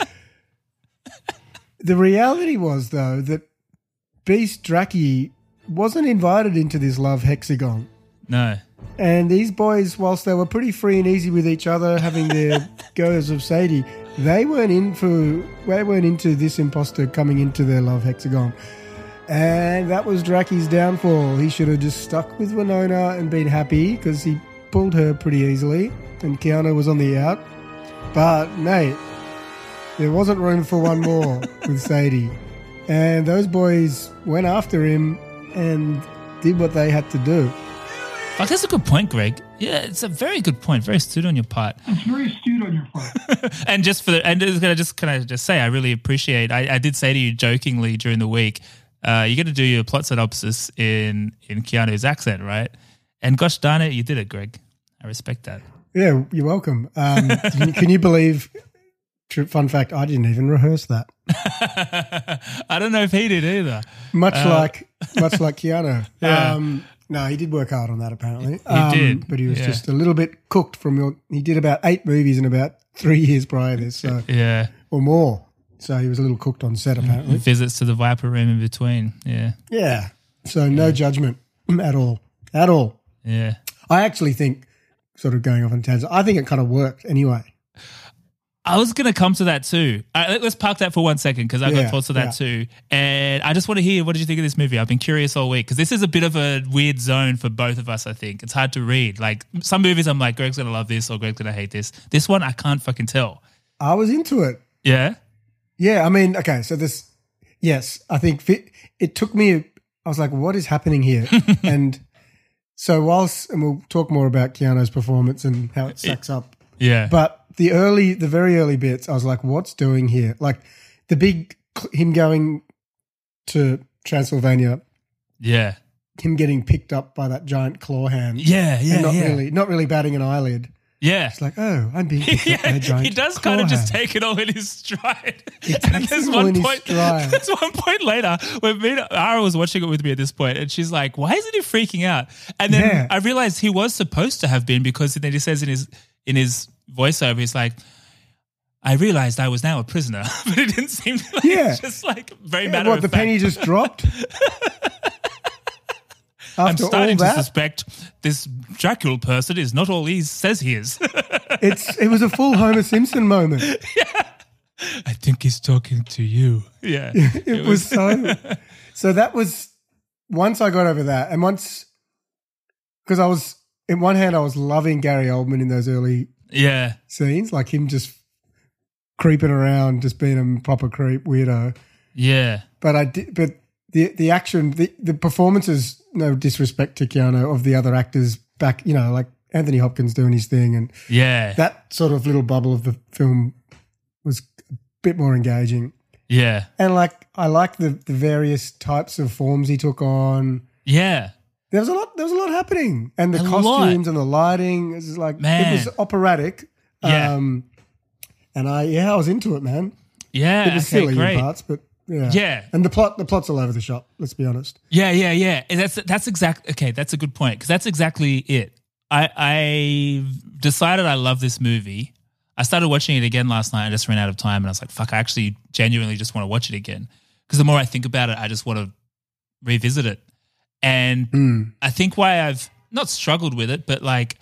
the reality was, though, that Beast Draki wasn't invited into this love hexagon. No. And these boys, whilst they were pretty free and easy with each other, having their goes of Sadie, they weren't in for they weren't into this imposter coming into their love hexagon. And that was Draki's downfall. He should have just stuck with Winona and been happy because he pulled her pretty easily and Keanu was on the out. But, mate, there wasn't room for one more with Sadie. And those boys went after him and did what they had to do. Oh, that's a good point, Greg. Yeah, it's a very good point. Very astute on your part. It's very astute on your part. And just for the, and just gonna just kind of just say, I really appreciate. I, I did say to you jokingly during the week, uh, you're going to do your plot synopsis in in Keanu's accent, right? And gosh darn it, you did it, Greg. I respect that. Yeah, you're welcome. Um, can, can you believe? Fun fact: I didn't even rehearse that. I don't know if he did either. Much uh, like much like Keanu. Yeah. Um, No, he did work hard on that apparently. He um, did. But he was yeah. just a little bit cooked from your... He did about eight movies in about three years prior to this. So, yeah. Or more. So he was a little cooked on set apparently. Visits to the Viper Room in between. Yeah. Yeah. So no yeah. judgment at all. At all. Yeah. I actually think, sort of going off on tangent, I think it kind of worked anyway. I was going to come to that too. All right, let's park that for one second because I got Yeah, thoughts of that yeah. too. And I just want to hear, what did you think of this movie? I've been curious all week because this is a bit of a weird zone for both of us, I think. It's hard to read. Like some movies I'm like, Greg's going to love this or Greg's going to hate this. This one, I can't fucking tell. I was into it. Yeah? Yeah, I mean, okay, so this, yes, I think it, it took me, I was like, what is happening here? And so whilst, and we'll talk more about Keanu's performance and how it stacks up. Yeah. But the early, the very early bits, I was like, what's doing here? Like the big, him going to Transylvania. Yeah. him getting picked up by that giant claw hand. Yeah, yeah, and not yeah. really, not really batting an eyelid. Yeah. It's like, oh, I'm being picked up by a giant he does claw kind of just hand. take it all in his stride. He And takes there's it all one in his point. stride. There's one point later where me, and Ara was watching it with me at this point, and she's like, "Why isn't he freaking out?" And then Yeah. I realized he was supposed to have been, because then he says in his in his voiceover, he's like, "I realized I was now a prisoner," but it didn't seem like Yeah. just like very Yeah, matter what, of the fact. penny just dropped? I'm After starting all to that, suspect this Dracula person is not all he says he is. it's it was a full Homer Simpson moment. I think he's talking to you. Yeah. It, was, so. So that was once I got over that, and once because I was in one hand I was loving Gary Oldman in those early Yeah. scenes, like him just creeping around, just being a proper creep weirdo. Yeah. But I did, but the the action, the, the performances, no disrespect to Keanu, of the other actors back, you know, like Anthony Hopkins doing his thing, and Yeah. that sort of little bubble of the film was a bit more engaging. Yeah. And like I like the the various types of forms he took on. Yeah. There was a lot. There was a lot happening, and the A costumes lot. and the lighting. It was like Man. it was operatic. Yeah. Um, and I yeah, I was into it, man. Yeah. It was okay, silly great. in parts, but yeah, Yeah. And the plot, the plot's all over the shop. Let's be honest. Yeah, yeah, yeah. And that's that's exact. Okay, that's a good point, because that's exactly it. I I decided I love this movie. I started watching it again last night. I just ran out of time, and I was like, "Fuck!" I actually genuinely just want to watch it again, because the more I think about it, I just want to revisit it. And Mm. I think why I've not struggled with it, but like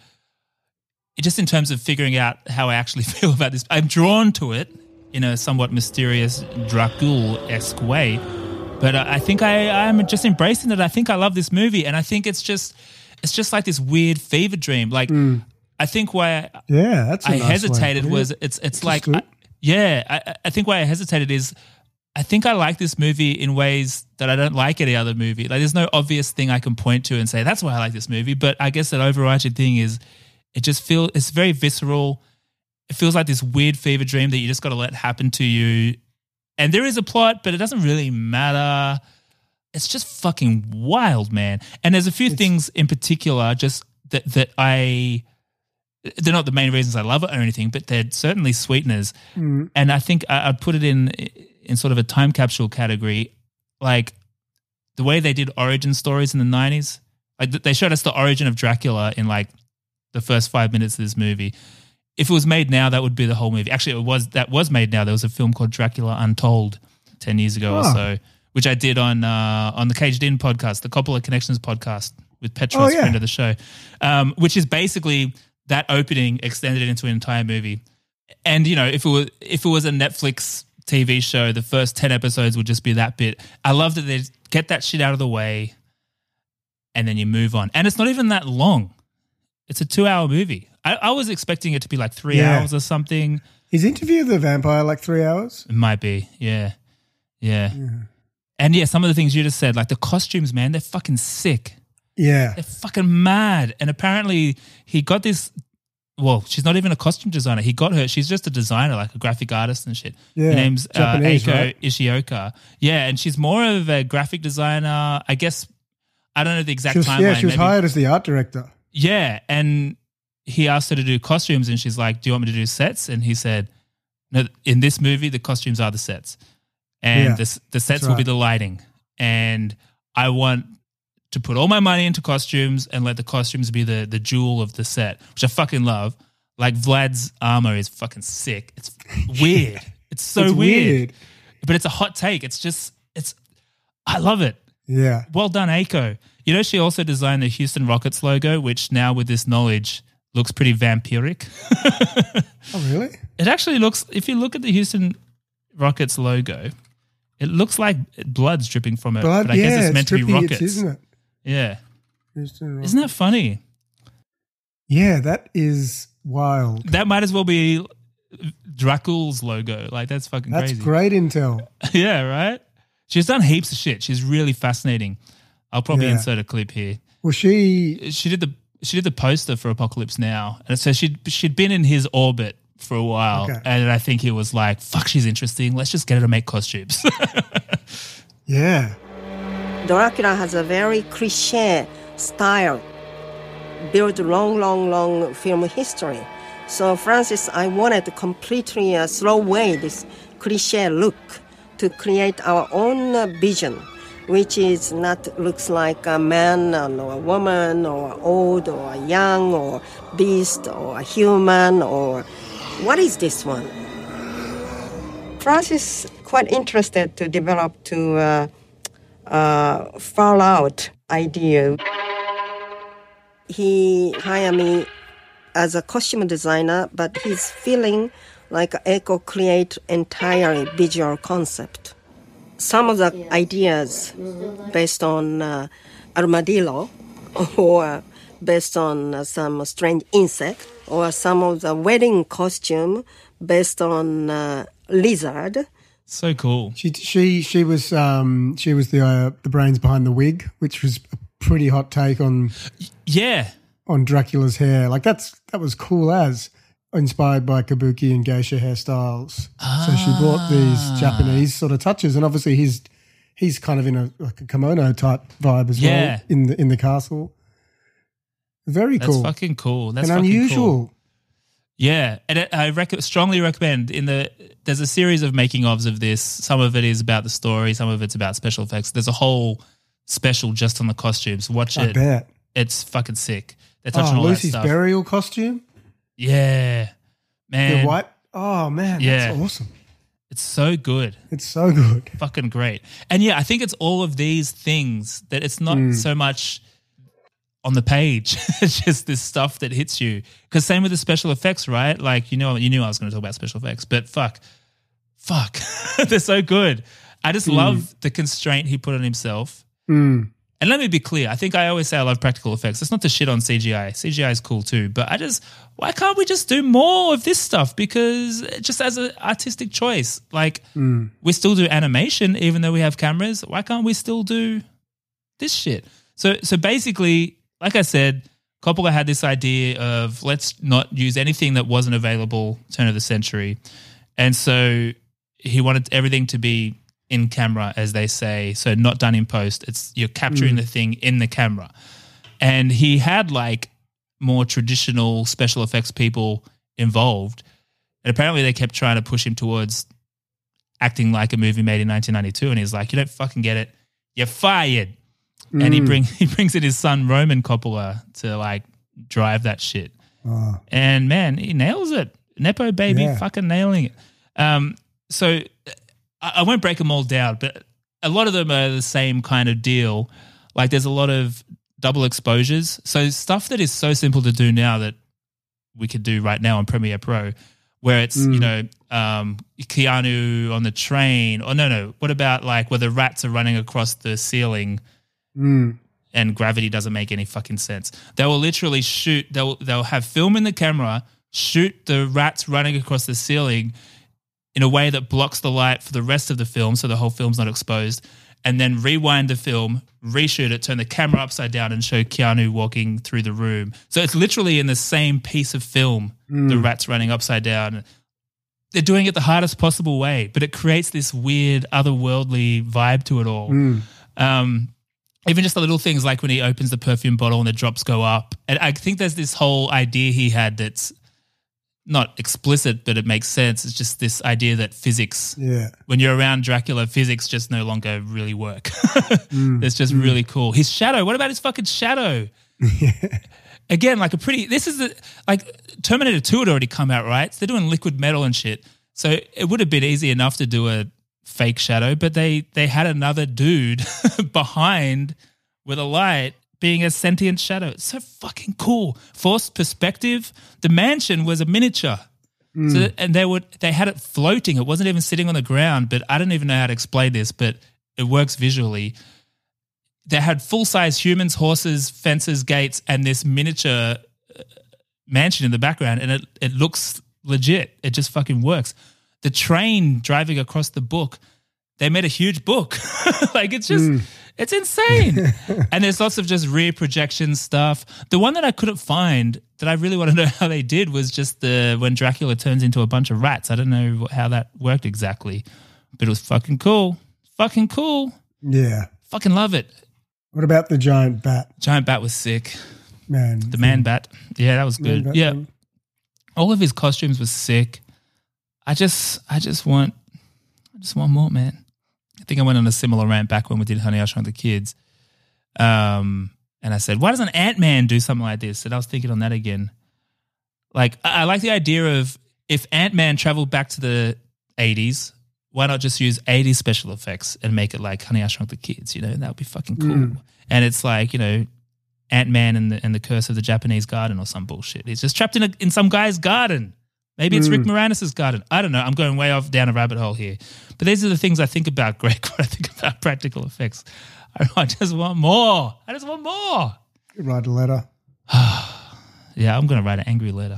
it just in terms of figuring out how I actually feel about this, I'm drawn to it in a somewhat mysterious Dracul-esque way. But I I think I, I'm just embracing it. I think I love this movie, and I think it's just it's just like this weird fever dream. Like I think why I, Yeah, that's. A I nice way hesitated to put it. was it's it's That's like good. I, yeah I, I think why I hesitated is I think I like this movie in ways that I don't like any other movie. Like there's no obvious thing I can point to and say that's why I like this movie. But I guess that overarching thing is it just feels it's very visceral. It feels like this weird fever dream that you just got to let happen to you. And there is a plot, but it doesn't really matter. It's just fucking wild, man. And there's a few things in particular just that that I they're not the main reasons I love it or anything, but they're certainly sweeteners. Mm. And I think I- I'd put it in in sort of a time capsule category, like the way they did origin stories in the nineties. Like th- they showed us the origin of Dracula in like the first five minutes of this movie. If it was made now, that would be the whole movie. Actually, it was that was made now. There was a film called Dracula Untold ten years ago or Oh. so, which I did on uh, on the Caged In podcast, the Coppola Connections podcast with Petros, Oh, yeah. friend of the show, um, which is basically that opening extended into an entire movie. And you know, if it was if it was a Netflix T V show, the first ten episodes would just be that bit. I love that they get that shit out of the way, and then you move on. And it's not even that long. It's a two-hour movie. I, I was expecting it to be like three Yeah. hours or something. Is Interview with the Vampire like three hours? It might be, yeah, yeah. And yeah, some of the things you just said, like the costumes, man, they're fucking sick. Yeah. They're fucking mad. And apparently he got this, well, she's not even a costume designer. He got her, she's just a designer, like a graphic artist and shit. Yeah, Her name's uh, Japanese, Eiko right? Ishioka. Yeah, and she's more of a graphic designer. I guess, I don't know the exact She was, timeline. yeah, she was maybe- hired as the art director. Yeah, and he asked her to do costumes, and she's like, "Do you want me to do sets?" And he said, "No, in this movie, the costumes are the sets, and Yeah, the the sets that's will be right. the lighting. And I want to put all my money into costumes and let the costumes be the the jewel of the set, which I fucking love. Like Vlad's armor is fucking sick. It's weird. It's so It's weird. weird. but it's a hot take. It's just it's. I love it. Yeah. Well done, Eiko. You know, she also designed the Houston Rockets logo, which now with this knowledge looks pretty vampiric. Oh, really? It actually looks, if you look at the Houston Rockets logo, it looks like blood's dripping from it. Blood, but I yeah, guess it's it's meant to be drippy, it's- rockets. isn't it? Yeah. Houston Isn't that funny? Yeah, that is wild. That might as well be Dracula's logo. Like, that's fucking That's crazy. great intel. Yeah, right? She's done heaps of shit. She's really fascinating. I'll probably Yeah. insert a clip here. Well, she She did the she did the poster for Apocalypse Now, and so she'd she'd been in his orbit for a while, Okay. and I think he was like, "Fuck, she's interesting. Let's just get her to make costumes." Yeah. Dracula has a very cliche style, built long, long, long film history. So Francis, I wanted to completely uh, throw away this cliche look to create our own uh, vision, which is not looks like a man or a woman or old or young or beast or a human or what is this one? Francis quite interested to develop to uh, uh, Fallout idea. He hired me as a costume designer, but he's feeling like Echo create entirely visual concept. Some of the ideas based on uh, armadillo or based on uh, some strange insect or some of the wedding costume based on uh, lizard. So cool. She she she was um she was the uh, the brains behind the wig, which was a pretty hot take on yeah on Dracula's hair. Like that's that was cool as inspired by kabuki and geisha hairstyles. Ah. So she brought these Japanese sort of touches, and obviously he's he's kind of in a like a kimono type vibe as yeah. well in the in the castle. Very That's cool. That's fucking cool. That's and fucking unusual. Cool. Yeah, and it, I rec- strongly recommend in the there's a series of making ofs of this. Some of it is about the story, some of it's about special effects. There's a whole special just on the costumes. Watch I it. bet. It's fucking sick. They're touching oh, all Lucy's that stuff. burial costume. Yeah, man. The white. Oh man, yeah. that's awesome. It's so good. It's so good. Fucking great. And yeah, I think it's all of these things that it's not Mm. so much on the page. It's just this stuff that hits you. Because same with the special effects, right? Like, you know, you knew I was going to talk about special effects, but fuck, fuck, they're so good. I just Mm. love the constraint he put on himself. Mm. And let me be clear. I think I always say I love practical effects. It's not to shit on C G I. C G I is cool too. But I just, why can't we just do more of this stuff? Because just as an artistic choice, like Mm. we still do animation even though we have cameras. Why can't we still do this shit? So, so basically, like I said, Coppola had this idea of let's not use anything that wasn't available turn of the century. And so he wanted everything to be in camera, as they say, so not done in post. It's you're capturing Mm. the thing in the camera. And he had like more traditional special effects people involved. And apparently they kept trying to push him towards acting like a movie made in nineteen ninety-two. And he's like, you don't fucking get it. You're fired. Mm. And he bring he brings in his son Roman Coppola to like drive that shit. Oh. And man, he nails it. Nepo baby, Yeah. fucking nailing it. Um, so I, I won't break them all down, but a lot of them are the same kind of deal. Like there's a lot of double exposures. So stuff that is so simple to do now that we could do right now on Premiere Pro, where it's, Mm. you know, um, Keanu on the train. Or no, no. What about like where the rats are running across the ceiling Mm. and gravity doesn't make any fucking sense? They will literally shoot, they'll, they'll have film in the camera, shoot the rats running across the ceiling in a way that blocks the light for the rest of the film so the whole film's not exposed, and then rewind the film, reshoot it, turn the camera upside down and show Keanu walking through the room. So it's literally in the same piece of film, Mm. the rats running upside down. They're doing it the hardest possible way, but it creates this weird otherworldly vibe to it all. Mm. Um, even just the little things like when he opens the perfume bottle and the drops go up. And I think there's this whole idea he had that's not explicit, but it makes sense. It's just this idea that physics, Yeah. when you're around Dracula, physics just no longer really work. Mm. It's just Mm. really cool. His shadow, what about his fucking shadow? Again, like a pretty, this is the, like Terminator two had already come out, right? So they're doing liquid metal and shit. So it would have been easy enough to do a fake shadow, but they, they had another dude behind with a light being a sentient shadow. It's so fucking cool. Forced perspective. The mansion was a miniature. Mm. So, and they would they had it floating. It wasn't even sitting on the ground, but I don't even know how to explain this, but it works visually. They had full-size humans, horses, fences, gates, and this miniature uh, mansion in the background, and it, it looks legit. It just fucking works. The train driving across the book, they made a huge book. Like it's just, Mm. it's insane. And there's lots of just rear projection stuff. The one that I couldn't find that I really want to know how they did was just the when Dracula turns into a bunch of rats. I don't know how that worked exactly, but it was fucking cool. Fucking cool. Yeah. Fucking love it. What about the giant bat? Giant bat was sick. Man. The man bat. Yeah, that was good. Bat, yeah. man. All of his costumes was sick. I just I just want I just want more, man. I think I went on a similar rant back when we did Honey, I Shrunk the Kids. Um, and I said, why doesn't Ant-Man do something like this? And I was thinking on that again. Like, I, I like the idea of if Ant-Man traveled back to the eighties, why not just use eighties special effects and make it like Honey, I Shrunk the Kids? You know, that would be fucking cool. Mm. And it's like, you know, Ant-Man and the, and the Curse of the Japanese Garden or some bullshit. He's just trapped in a, in some guy's garden. Maybe it's mm. Rick Moranis' garden. I don't know. I'm going way off down a rabbit hole here. But these are the things I think about, Greg, when I think about practical effects. I, I just want more. I just want more. You write a letter. Yeah, I'm going to write an angry letter.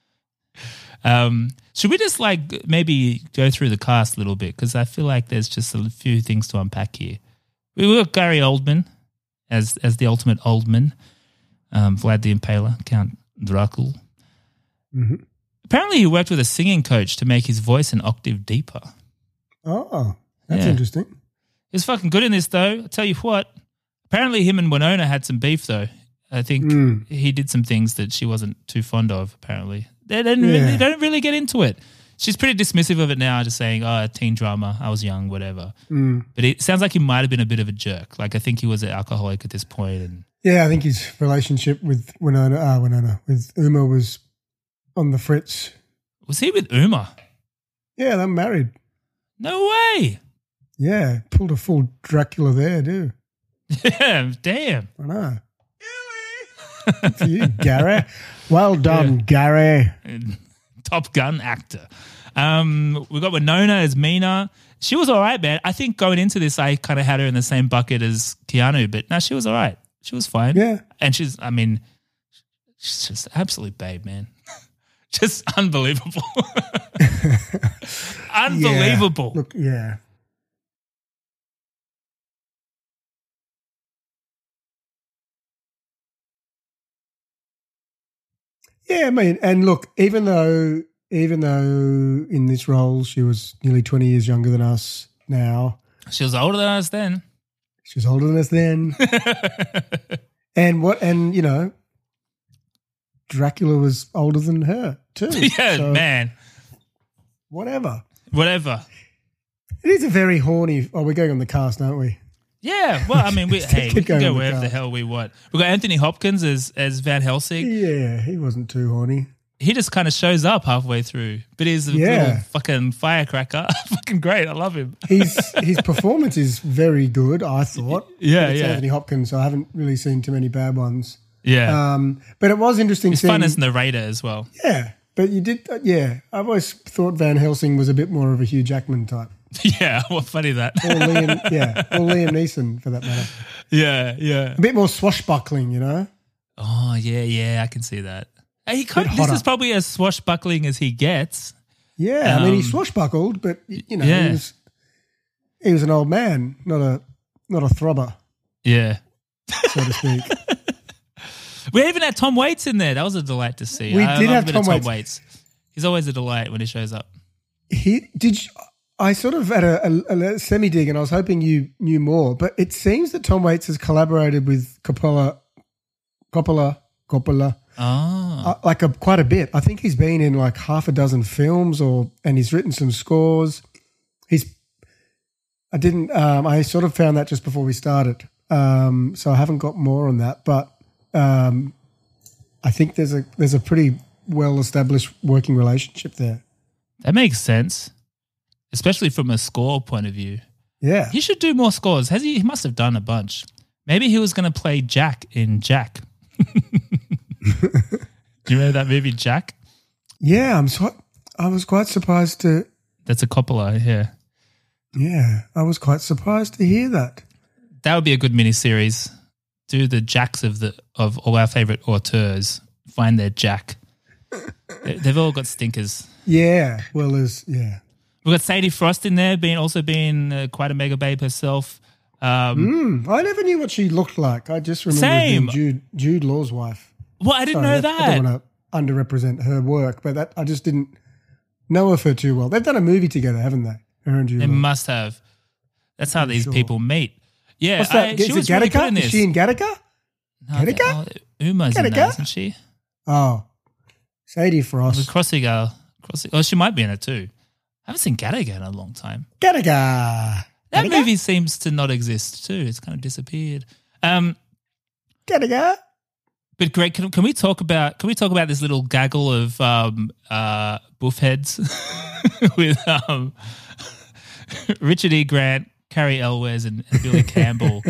Um, should we just like maybe go through the cast a little bit? Because I feel like there's just a few things to unpack here. We got Gary Oldman as as the ultimate Oldman, um, Vlad the Impaler, Count Dracula. Mm-hmm. Apparently he worked with a singing coach to make his voice an octave deeper. Oh, that's Yeah. interesting. He's fucking good in this though. I'll tell you what. Apparently him and Winona had some beef though. I think Mm. he did some things that she wasn't too fond of, apparently. They, didn't Yeah. really, they don't really get into it. She's pretty dismissive of it now, just saying, oh, teen drama, I was young, whatever. Mm. But it sounds like he might have been a bit of a jerk. Like I think he was an alcoholic at this point. And Yeah, I think his relationship with Winona, uh, Winona, with Uma was on the fritz. was he with Uma? Yeah, they're married. No way. Yeah, pulled a full Dracula there, too. Yeah, damn. I know. Good for you, Gary. Well done, Gary. Top Gun actor. Um, we got Winona as Mina. She was all right, man. I think going into this, I kind of had her in the same bucket as Keanu, but no, she was all right. She was fine. Yeah. And she's, I mean, she's just absolute babe, man. Just unbelievable. Unbelievable. Yeah. Look, yeah. Yeah, I mean, and look, even though even though in this role she was nearly twenty years younger than us now. She was older than us then. She was older than us then. and what and you know, Dracula was older than her too. Yeah, so man. Whatever. Whatever. It is a very horny oh, we're going on the cast, aren't we? Yeah, well, I mean, we, hey, we Keep can going go with wherever that. the hell we want. We got Anthony Hopkins as as Van Helsing. Yeah, he wasn't too horny. He just kind of shows up halfway through, but he's a Yeah. little fucking firecracker. Fucking great, I love him. His his performance is very good, I thought. Yeah, It's yeah. Anthony Hopkins, so I haven't really seen too many bad ones. Yeah, Um, but it was interesting he's seeing. fun as narrator as well. Yeah, but you did. Uh, yeah, I've always thought Van Helsing was a bit more of a Hugh Jackman type, Yeah, well, funny that. or Liam. Yeah, or Liam Neeson for that matter. Yeah, yeah. A bit more swashbuckling, you know. Oh, yeah, yeah, I can see that. Hey, He kind Bit of, this hotter. is probably as swashbuckling as he gets. Yeah, I mean he Um, swashbuckled, but y- you know yeah. he was he was an old man, not a not a throbber, Yeah. so to speak. We even had Tom Waits in there. That was a delight to see. We I did love have a bit of Tom Tom Waits. He's always a delight when he shows up. He did. You, I sort of had a, a, a semi dig, and I was hoping you knew more. But it seems that Tom Waits has collaborated with Coppola, Coppola, Coppola, Oh. uh, like a quite a bit. I think he's been in like half a dozen films, or and he's written some scores. He's. I didn't. Um, I sort of found that just before we started, um, so I haven't got more on that. But um, I think there's a there's a pretty well established working relationship there. That makes sense, especially from a score point of view. Yeah. He should do more scores. Has he? He must have done a bunch. Maybe he was going to play Jack in Jack. Do you remember that movie Jack? Yeah, I'm so, I was quite surprised to That's a Coppola, yeah. yeah, I was quite surprised to hear that. That would be a good miniseries. Do the Jacks of the of all our favorite auteurs. Find their Jack. They- They've all got stinkers. Yeah, well, there's yeah. We've got Sadie Frost in there, being also being uh, quite a mega babe herself. Um, Mm, I never knew what she looked like. I just remember her Same. being Jude Jude Law's wife. Well, I didn't Sorry, know that- that. I don't want to underrepresent her work, but that I just didn't know of her too well. They've done a movie together, haven't they? Her and Jude They Law. must have. That's how these sure. people meet. Yeah, What's that? I, Is she it was really good Gattaca? in this. Is she in Gattaca? No, I think- Gattaca? oh, Uma's in Gattaca? that, isn't she? Oh, Sadie With Frost. Crossy Girl. Crossy, oh, she might be in it too. I haven't seen Gattaca in a long time. Gattaca. That Gattaca? movie seems to not exist too. It's kind of disappeared. Um, Gattaca. but Greg, can, can we talk about can we talk about this little gaggle of um, uh, buff heads with um, Richard E. Grant, Carrie Elwes, and, and Billy Campbell,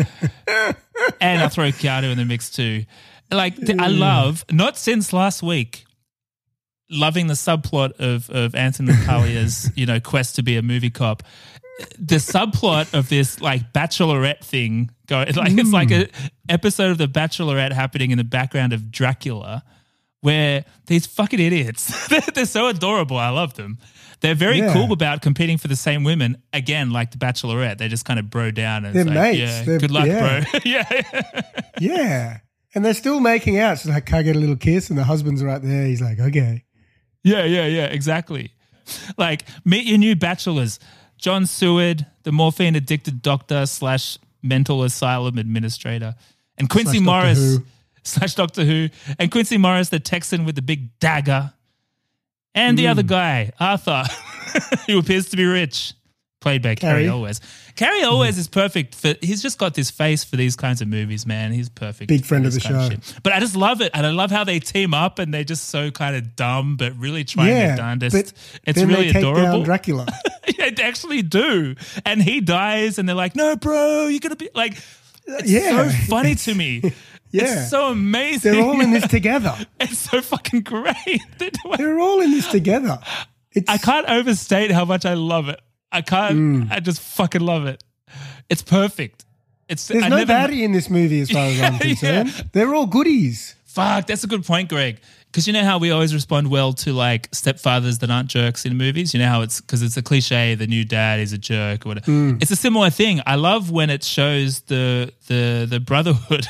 and I'll throw Keanu in the mix too. Like th- I love not since last week. Loving the subplot of of Anthony Talia's you know quest to be a movie cop. The subplot of this like Bachelorette thing going like mm. it's like a episode of The Bachelorette happening in the background of Dracula, where these fucking idiots they're, they're so adorable. I love them. They're very Yeah. cool about competing for the same women. Again, like The Bachelorette, they just kind of bro down and They're it's like, mates. yeah, They're- good luck, yeah. bro. yeah. Yeah. And they're still making out. She's like, can I get a little kiss? And the husband's right there. He's like, okay. Yeah, yeah, yeah, exactly. Like, meet your new bachelors. John Seward, the morphine-addicted doctor slash mental asylum administrator. And Quincy Slash Doctor Morris, Who. slash Doctor Who. And Quincy Morris, the Texan with the big dagger. And the Mm. other guy, Arthur, who appears to be rich, played by Carrie Carrie. Elwes. Carrie Elwes is perfect for, he's just got this face for these kinds of movies, man. He's perfect. Big friend for of this the kind show. shit. But I just love it. And I love how they team up and they're just so kind of dumb, but really trying yeah. their darndest. But It's then really they take adorable. down Dracula. Yeah, they actually do. And he dies and they're like, no, bro, you're going to be like, it's Yeah. so funny to me. Yeah. It's so amazing. They're all in this together. It's so fucking great. They're all in this together. It's, I can't overstate how much I love it. I can't, Mm. I just fucking love it. It's perfect. It's There's I no never- baddie in this movie as far as I'm Yeah. concerned. They're all goodies. Fuck, that's a good point, Greg. Because you know how we always respond well to like stepfathers that aren't jerks in movies? You know how it's because it's a cliche, the new dad is a jerk or whatever. Mm. It's a similar thing. I love when it shows the the the brotherhood.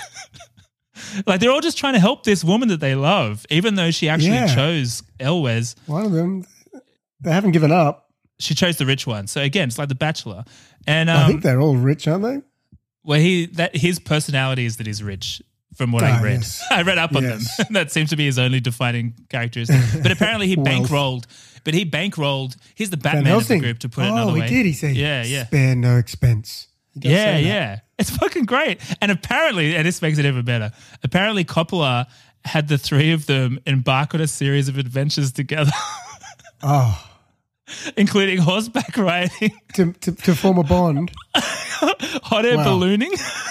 Like they're all just trying to help this woman that they love, even though she actually Yeah. chose Elwes. One of them, they haven't given up. She chose the rich one. So again, it's like The Bachelor. And um, I think they're all rich, aren't they? well, he that his personality is that he's rich. From what Ah, I read, yes. I read up on Yes. them. That seems to be his only defining characteristic. But apparently, he Wealth. bankrolled. But he bankrolled. He's the Van Batman of the Helsing. group, to put it oh, another he way. did. He said, "Yeah, yeah, spare no expense." He does yeah, say that. yeah." It's fucking great. And apparently, and this makes it even better. Apparently, Coppola had the three of them embark on a series of adventures together, Oh, including horseback riding, to, to, to form a bond. hot air Wow. ballooning.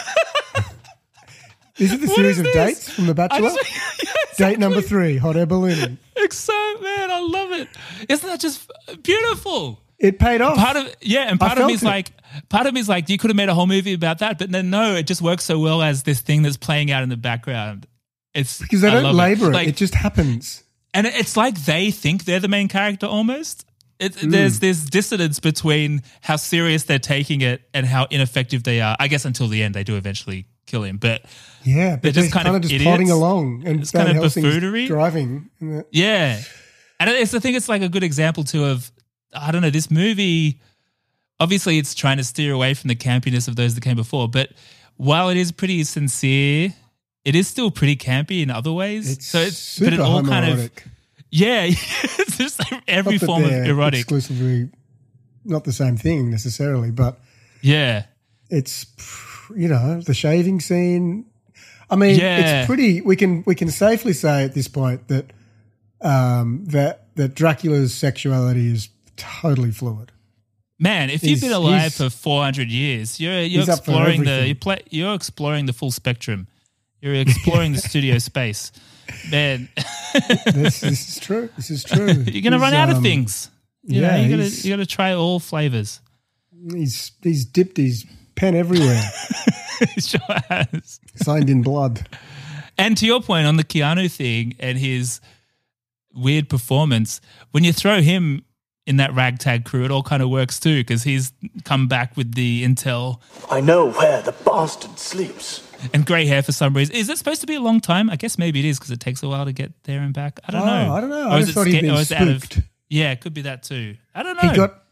Is it the What series is of this? dates from The I Bachelor? just- Yeah, Date number three, hot air ballooning. It's so man, I love it. Isn't that just beautiful? It paid off. Part of yeah, and I part of felt me is it. like, part of me is like, you could have made a whole movie about that, but then no, it just works so well as this thing that's playing out in the background. It's because they I don't love labor it. Like, It just happens. and it's like they think they're the main character almost. It, Mm. There's this dissonance between how serious they're taking it and how ineffective they are. I guess until the end, they do eventually kill him, but Yeah, they're but just they're kind of just idiots. plodding along, and It's Van kind of Helsing's buffoonery. driving. And that- Yeah. And it's I think it's like a good example too of, I don't know, this movie, obviously it's trying to steer away from the campiness of those that came before, but while it is pretty sincere, it is still pretty campy in other ways. It's so it's super but it all kind of homoerotic. yeah, it's just like every Not that form of they're erotic. exclusively not the same thing necessarily, but Yeah. it's, you know, the shaving scene. I mean, Yeah. it's pretty. We can we can safely say at this point that um, that that Dracula's sexuality is totally fluid. Man, if He's- you've been alive he's- for four hundred years, you're you're he's up for exploring the everything. you play, you're exploring the full spectrum. You're exploring the studio space. Man, This, this is true. This is true. you're going to He's, run out of um, things. You yeah, know, you got he's- to you got to try all flavors. He's he's dipped his pen everywhere, He sure has. signed in blood. And to your point on the Keanu thing and his weird performance, when you throw him in that ragtag crew, it all kind of works too because he's come back with the intel I know where the bastard sleeps. and grey hair for some reason. Is it supposed to be a long time? I guess maybe it is because it takes a while to get there and back. I don't Oh, know. I don't know. Or I is just it thought he'd sca- been or is it out of- spooked. yeah, it could be that too. I don't know. He got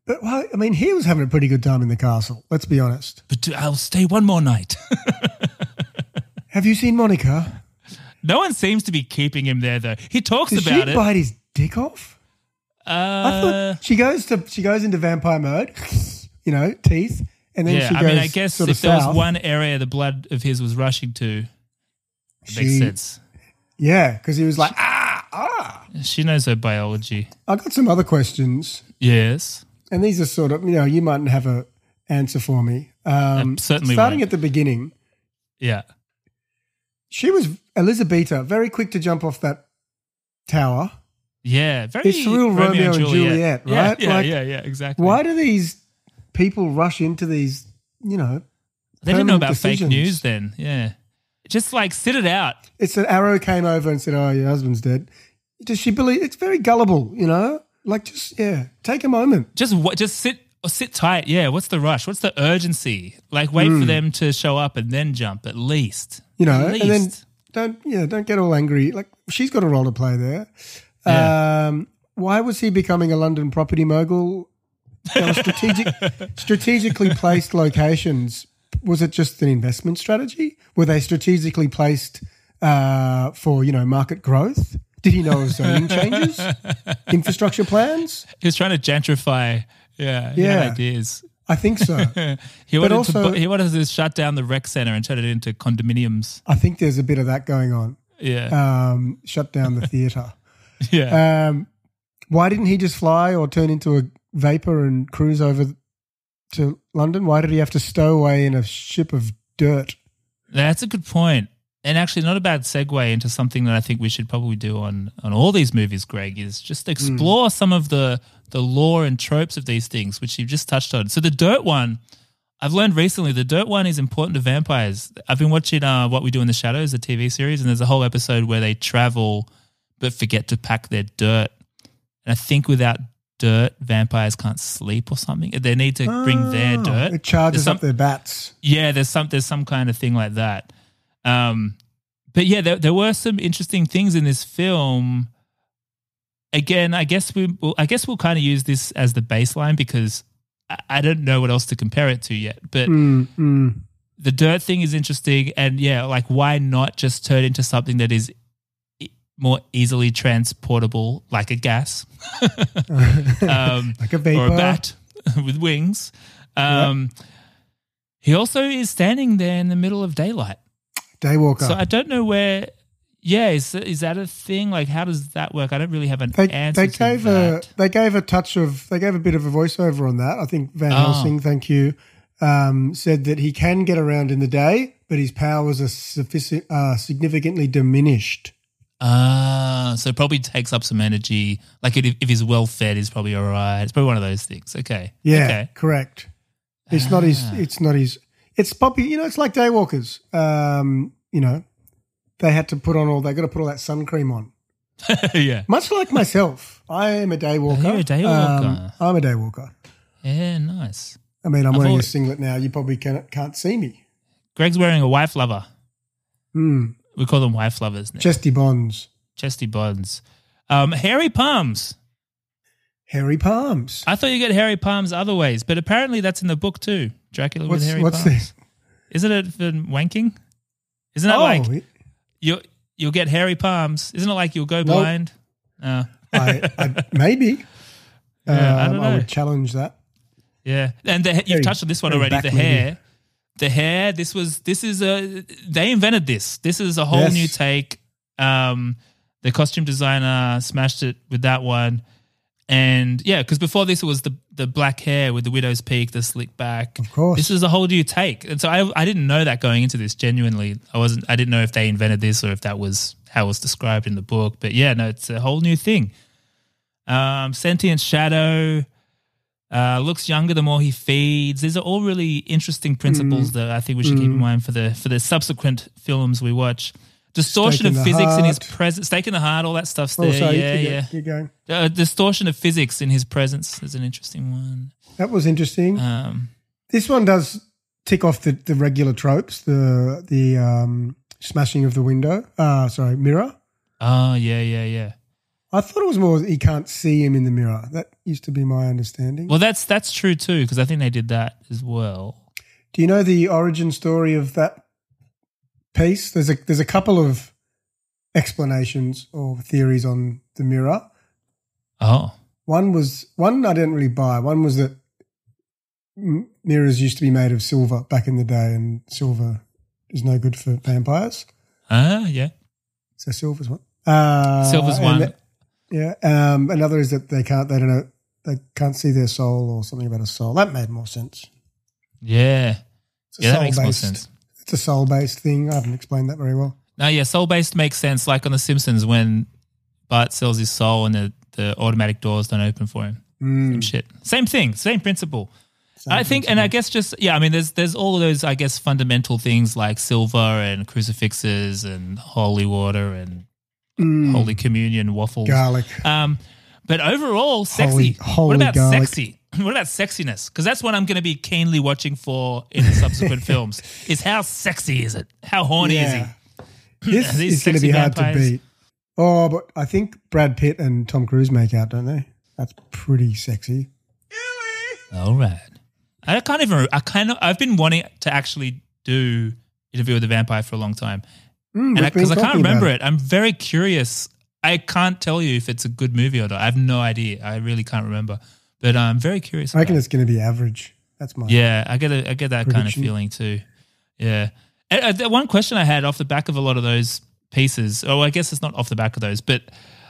But well, I mean, he was having a pretty good time in the castle. Let's be honest. But I'll stay one more night. Have you seen Monica? No one seems to be keeping him there, though. He talks Does about she it. bite his dick off? Uh, I thought she goes to she goes into vampire mode, you know, teeth, and then yeah, she I goes mean, I guess sort if of there south. was one area the blood of his was rushing to, it She- makes sense. Yeah, because he was like, ah, ah. She knows her biology. I got some other questions, Yes. and these are sort of, you know, you mightn't have a answer for me. Um, I certainly starting won't. at the beginning, Yeah. she was Elizabeta, very quick to jump off that tower. Yeah. Very It's real Romeo, and Juliet, Yeah, right? Yeah, Like, yeah, yeah, exactly. Why do these people rush into these, you know, They didn't know permanent about fake decisions? news then. Yeah. Just like sit it out. It's an arrow came over and said, "Oh, your husband's dead." Does she believe? It's very gullible, you know. Like, just yeah, take a moment. Just what? Just sit or sit tight. Yeah. What's the rush? What's the urgency? Like, wait for Mm. them to show up and then jump. At least, You know, At and then least. don't yeah, don't get all angry. Like, she's got a role to play there. Yeah. Um, why was he becoming a London property mogul? There were strategic, strategically placed locations. Was it just an investment strategy? Were they strategically placed uh, for, you know, market growth? Did he know of zoning changes, infrastructure plans? He was trying to gentrify. Yeah. He had Yeah. ideas. I think so. he But wanted also- to. bu- He wanted to shut down the rec center and turn it into condominiums. I think there's a bit of that going on. Yeah. Um, shut down the theatre. Yeah. Um, why didn't he just fly or turn into a vapor and cruise over to London? Why did he have to stow away in a ship of dirt? That's a good point. And actually not a bad segue into something that I think we should probably do on, on all these movies, Greg, is just explore some of the, the lore and tropes of these things, which you've just touched on. So the dirt one, I've learned recently, the dirt one is important to vampires. I've been watching uh, What We Do in the Shadows, the T V series, and there's a whole episode where they travel but forget to pack their dirt. And I think without dirt, vampires can't sleep or something. They need to bring their Oh, dirt. It charges There's some- up their bats. Yeah, there's some there's some kind of thing like that. Um, but yeah, there, there were some interesting things in this film. Again, I guess we will, I guess we'll kind of use this as the baseline because I, I don't know what else to compare it to yet. But Mm, mm. the dirt thing is interesting, and yeah, like why not just turn into something that is e- more easily transportable, like a gas, um, Like a vapor. or a bat with wings. Um, He also is standing there in the middle of daylight. Daywalker. So I don't know where. Yeah, is is that a thing? Like, how does that work? I don't really have an They, answer they to gave that. a they gave a touch of they gave a bit of a voiceover on that. I think Van Oh. Helsing, thank you, um, said that he can get around in the day, but his powers are suffici- uh, significantly diminished. Ah, so it probably takes up some energy. Like if, if he's well fed, he's probably all right. It's probably one of those things. Okay. Yeah, Okay. correct. It's not his. Ah. It's not his. It's poppy. You know, it's like daywalkers. Um, you know, they had to put on all. They got to put all that sun cream on. Yeah. Much like myself, I am a daywalker. Oh, you're a daywalker. Um, I'm a daywalker. Yeah, nice. I mean, I'm I've wearing a always- singlet now. You probably can't, can't see me. Greg's wearing a wife lover. Hmm. We call them wife lovers now. Chesty Bonds. Chesty Bonds. Um, hairy palms. Hairy palms. I thought you get hairy palms other ways, but apparently that's in the book too. Dracula What's with hairy what's palms. this? Isn't it for wanking? Isn't that Oh, like it- you you'll get hairy palms? Isn't it like you'll go blind? No. I, I, maybe. Yeah, I Um, don't I know. would challenge that. Yeah, and the, you've Very- touched on this one very already. The back maybe. hair, the hair. This was this is a they invented this. This is a whole Yes. new take. Um, the costume designer smashed it with that one, and yeah, because before this it was the the black hair with the widow's peak, the slick back. Of course. This is a whole new take, and so I I didn't know that going into this. Genuinely, I wasn't. I didn't know if they invented this or if that was how it was described in the book. But yeah, no, it's a whole new thing. Um, sentient shadow. Uh, looks younger the more he feeds. These are all really interesting principles Mm. that I think we should keep in mind for the for the subsequent films we watch. Distortion Stake in of the physics in his heart. presence. Stake in the heart, all that stuff's Oh, there. sorry, yeah, keep, yeah. going, keep going. Uh, distortion of physics in his presence is an interesting one. That was interesting. Um, This one does tick off the, the regular tropes, the the um, smashing of the window. Uh, sorry, mirror. oh, yeah, yeah, yeah. I thought it was more that he can't see him in the mirror. That used to be my understanding. Well, that's that's true too, because I think they did that as well. Do you know the origin story of that piece? There's a there's a couple of explanations or theories on the mirror. Oh. One was one I didn't really buy. One was that m- mirrors used to be made of silver back in the day, and silver is no good for vampires. Ah, yeah. So silver's one. Uh, Silver's and one. the- yeah. Um, another is that they can't. They don't know. They can't see their soul or something about a soul. That made more sense. Yeah. It's a Yeah, that makes more soul-based- sense. It's a soul-based thing. I haven't explained that very well. No, yeah, soul-based makes sense. Like on The Simpsons when Bart sells his soul and the, the automatic doors don't open for him. Mm. Same shit. Same thing. Same principle. Same I think, and I guess just, yeah, I mean, there's there's all of those, I guess, fundamental things like silver and crucifixes and holy water and Mm. Holy Communion waffles. Garlic. Um, but overall, sexy. Holy- holy what about garlic. sexy? What about sexiness? Because that's what I'm going to be keenly watching for in the subsequent films. Is how sexy is it? How horny Yeah. is he? This These is going to sexy be hard vampires. to beat. Oh, but I think Brad Pitt and Tom Cruise make out, don't they? That's pretty sexy. All right. I can't even. I kind of. I've been wanting to actually do Interview with the Vampire for a long time, Mm, and we've because I, been can't talking remember about it. I'm very curious. I can't tell you if it's a good movie or not. I have no idea. I really can't remember. But I'm very curious. I reckon about it's going to be average. That's my Yeah, I get a, I get that kind of prediction. feeling too. Yeah. And, uh, the one question I had off the back of a lot of those pieces, oh, I guess it's not off the back of those, but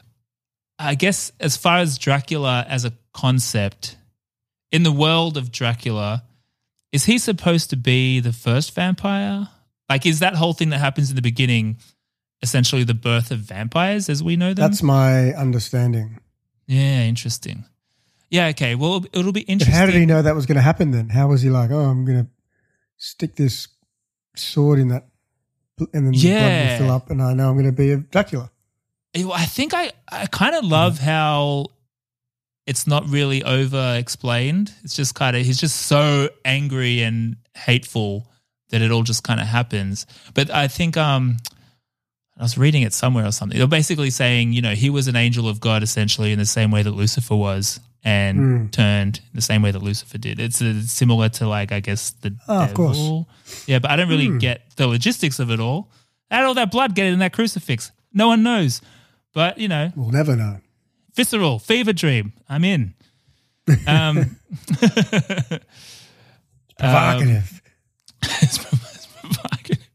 I guess as far as Dracula as a concept, in the world of Dracula, is he supposed to be the first vampire? Like, is that whole thing that happens in the beginning essentially the birth of vampires as we know them? That's my understanding. Yeah, interesting. Yeah, okay. Well, it'll be But interesting. how did he know that was going to happen then? How was he like, oh, I'm going to stick this sword in that and then the blood Yeah. will fill up and I know I'm going to be a Dracula? I think I, I kind of love how it's not really over explained. It's just kind of, he's just so angry and hateful that it all just kind of happens. But I think um, I was reading it somewhere or something. They're basically saying, you know, he was an angel of God essentially in the same way that Lucifer was and Mm. turned in the same way that Lucifer did. It's uh, similar to like, I guess, the Oh, of course. devil. Yeah, but I don't really Mm. get the logistics of it all. How did all that blood get in that crucifix? No one knows. But, you know, We'll never know. visceral, fever dream. I'm in. Um, Provocative. it's provocative.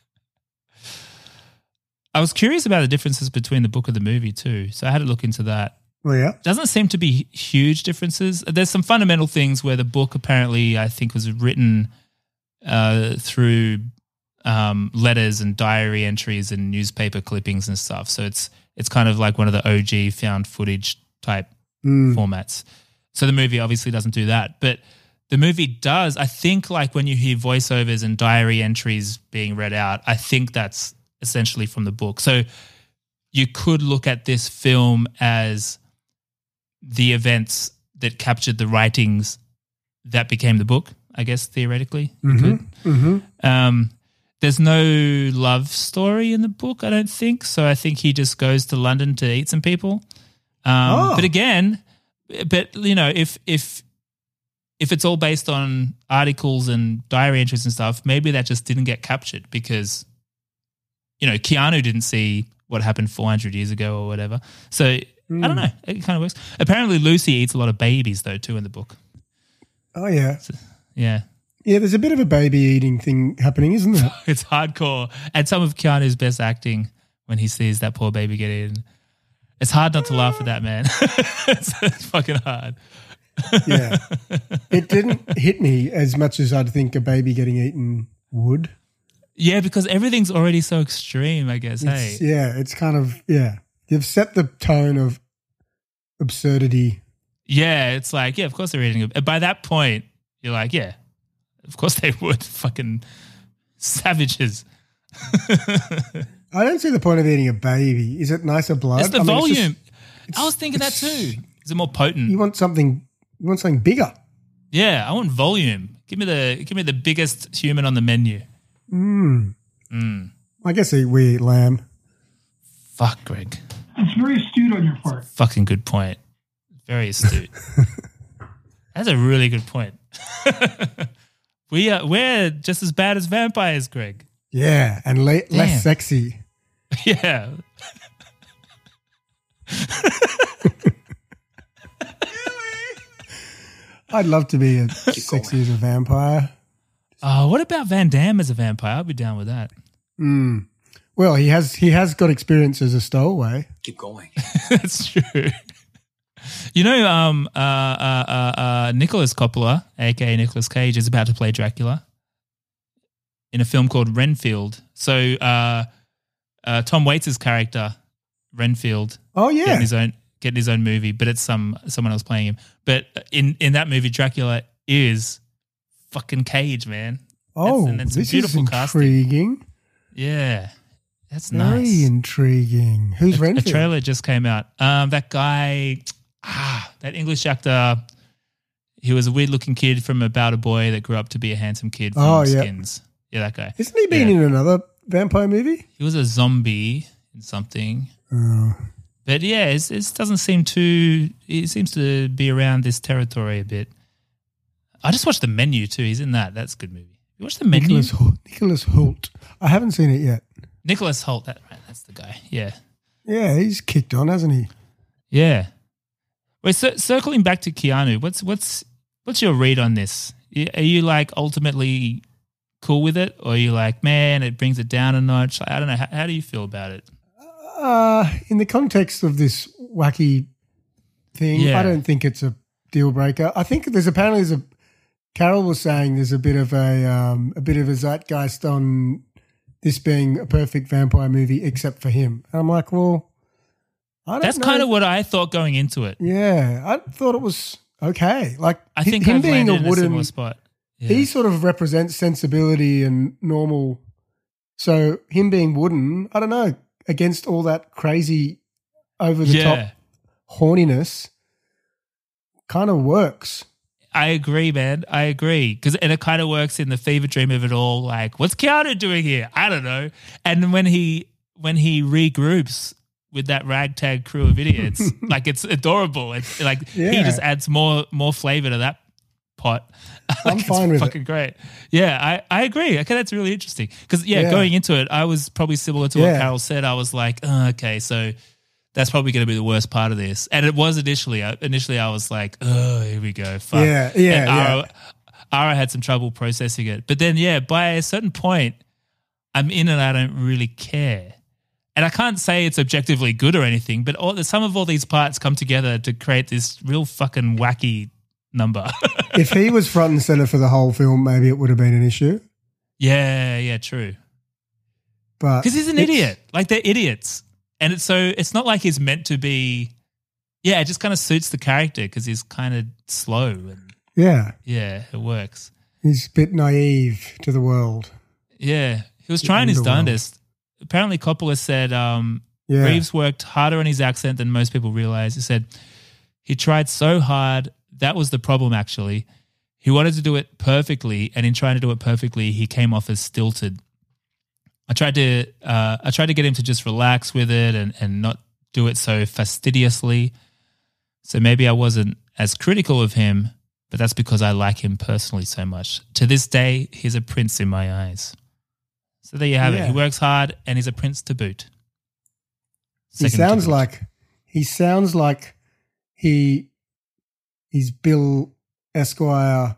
I was curious about the differences between the book and the movie too, so I had to look into that. Well, yeah. Doesn't seem to be huge differences. There's some fundamental things where the book apparently, I think, was written uh, through um, letters and diary entries and newspaper clippings and stuff. So it's it's kind of like one of the O G found footage type Mm. formats. So the movie obviously doesn't do that, but the movie does. I think like when you hear voiceovers and diary entries being read out, I think that's essentially from the book. So you could look at this film as the events that captured the writings that became the book, I guess, theoretically. You Mm-hmm. could. Mm-hmm. Um, there's no love story in the book, I don't think. So I think he just goes to London to eat some people. Um, Oh. But again, but you know, if if if it's all based on articles and diary entries and stuff, maybe that just didn't get captured because, you know, Keanu didn't see what happened four hundred years ago or whatever. So I don't know. It kind of works. Apparently, Lucy eats a lot of babies though too in the book. Oh, yeah. Yeah. Yeah, there's a bit of a baby eating thing happening, isn't there? It's hardcore. And some of Keanu's best acting when he sees that poor baby get eaten. It's hard not to laugh at that, man. it's, it's fucking hard. Yeah. It didn't hit me as much as I'd think a baby getting eaten would. Yeah, because everything's already so extreme, I guess. It's, hey, yeah, it's kind of, yeah. You've set the tone of absurdity. yeah, it's like, yeah, of course they're eating it. By that point, you're like, yeah, of course they would. Fucking savages. I don't see the point of eating a baby. Is it nicer blood? It's the I mean, it's volume. just- I was thinking that it's- too. Is it more potent? You want something, you want something bigger. Yeah, I want volume. Give me the give me the biggest human on the menu. Mm. Mm. I guess we eat lamb. Fuck, Greg. It's very astute on your part. Fucking good point. Very astute. That's a really good point. we are we're just as bad as vampires, Greg. Yeah, and le- Damn. less sexy. Yeah. I'd love to be as sexy as a vampire. Oh, what about Van Damme as a vampire? I'd be down with that. Mm. Well, he has he has got experience as a stowaway. Keep going. That's true. You know, um, uh, uh, uh, uh, Nicholas Coppola, aka Nicolas Cage, is about to play Dracula in a film called Renfield. So, uh, uh, Tom Waits' character, Renfield, Oh yeah, getting his own getting his own movie, but it's some someone else playing him. But in, in that movie, Dracula is fucking Cage, man. oh, That's- and it's this beautiful is casting. intriguing. Yeah, that's Very nice. intriguing. Who's A Renfield? trailer just came out. Um, that guy, ah, that English actor. He was a weird-looking kid from About a Boy that grew up to be a handsome kid from Oh, yeah. Skins. Yeah, that guy. Isn't he been Yeah. in another vampire movie? He was a zombie in something. Oh. But yeah, it it doesn't seem too. It seems to be around this territory a bit. I just watched The Menu too. He's in that. That's a good movie. You watched The Menu? Nicholas Hoult. Nicholas Hoult. I haven't seen it yet. Nicholas Hoult. That right. That's the guy. Yeah. Yeah, he's kicked on, hasn't he? Yeah. Wait, cir- circling back to Keanu, what's what's what's your read on this? Y- Are you like ultimately cool with it, or are you like, man, it brings it down a notch? I don't know. How, how do you feel about it? Uh, in the context of this wacky thing, Yeah. I don't think it's a deal breaker. I think there's apparently there's a Carol was saying there's a bit of a um, a bit of a zeitgeist on this being a perfect vampire movie except for him. And I'm like, well, I don't That's know. kind of what I thought going into it. Yeah, I thought it was okay. Like I think him I've being landed a in a wooden similar spot. Yeah. He sort of represents sensibility and normal. So him being wooden, I don't know, against all that crazy over the top Yeah. horniness, kind of works. I agree, man. I agree. Cause, and it kind of works in the fever dream of it all. Like, what's Keanu doing here? I don't know. And when he when he regroups with that ragtag crew of idiots, like it's adorable. It's like he Yeah. just adds more more flavor to that pot. I'm Like, fine it's with it. fucking great. Yeah, I, I agree. Okay, that's really interesting. Because yeah, Yeah. going into it, I was probably similar to what Yeah. Carol said. I was like, oh, okay, so that's probably going to be the worst part of this. And it was initially. I- Initially, I was like, oh, here we go. Fuck. Yeah, yeah, And Ara, yeah. Ara had some trouble processing it. But then, yeah, by a certain point, I'm in and I don't really care. And I can't say it's objectively good or anything, but all, some of all these parts come together to create this real fucking wacky number. If he was front and center for the whole film, maybe it would have been an issue. yeah, yeah, true. But Because he's an it's- idiot. Like, they're idiots. And it's so it's not like he's meant to be. Yeah, it just kind of suits the character because he's kind of slow and Yeah, yeah, it works. he's a bit naive to the world. Yeah, he was trying his in the world. darndest. Apparently, Coppola said um, Yeah. Reeves worked harder on his accent than most people realize. He said he tried so hard. That was the problem, actually. He wanted to do it perfectly, and in trying to do it perfectly, he came off as stilted. I tried to uh, I tried to get him to just relax with it and, and not do it so fastidiously. So maybe I wasn't as critical of him, but that's because I like him personally so much. To this day, he's a prince in my eyes. So there you have Yeah. it. He works hard and he's a prince to boot. He Second to sounds boot. like he sounds like he he's Bill Esquire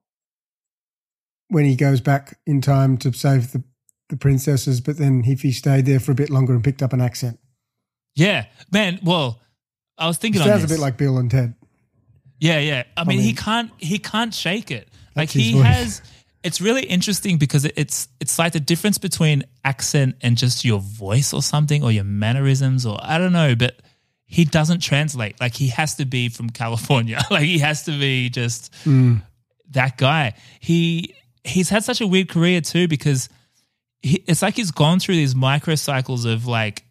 when he goes back in time to save the, the princesses, but then if he stayed there for a bit longer and picked up an accent. Yeah, man. Well, I was He thinking on sounds a this. bit like Bill and Ted. Yeah, yeah. I mean, he mean- can't he can't shake it. Like That's his he voice. has. It's really interesting because it- it's it's like the difference between accent and just your voice or something or your mannerisms or I don't know, but he doesn't translate. Like he has to be from California. Like he has to be just Mm. that guy. He he's had such a weird career too because he, it's like he's gone through these microcycles of like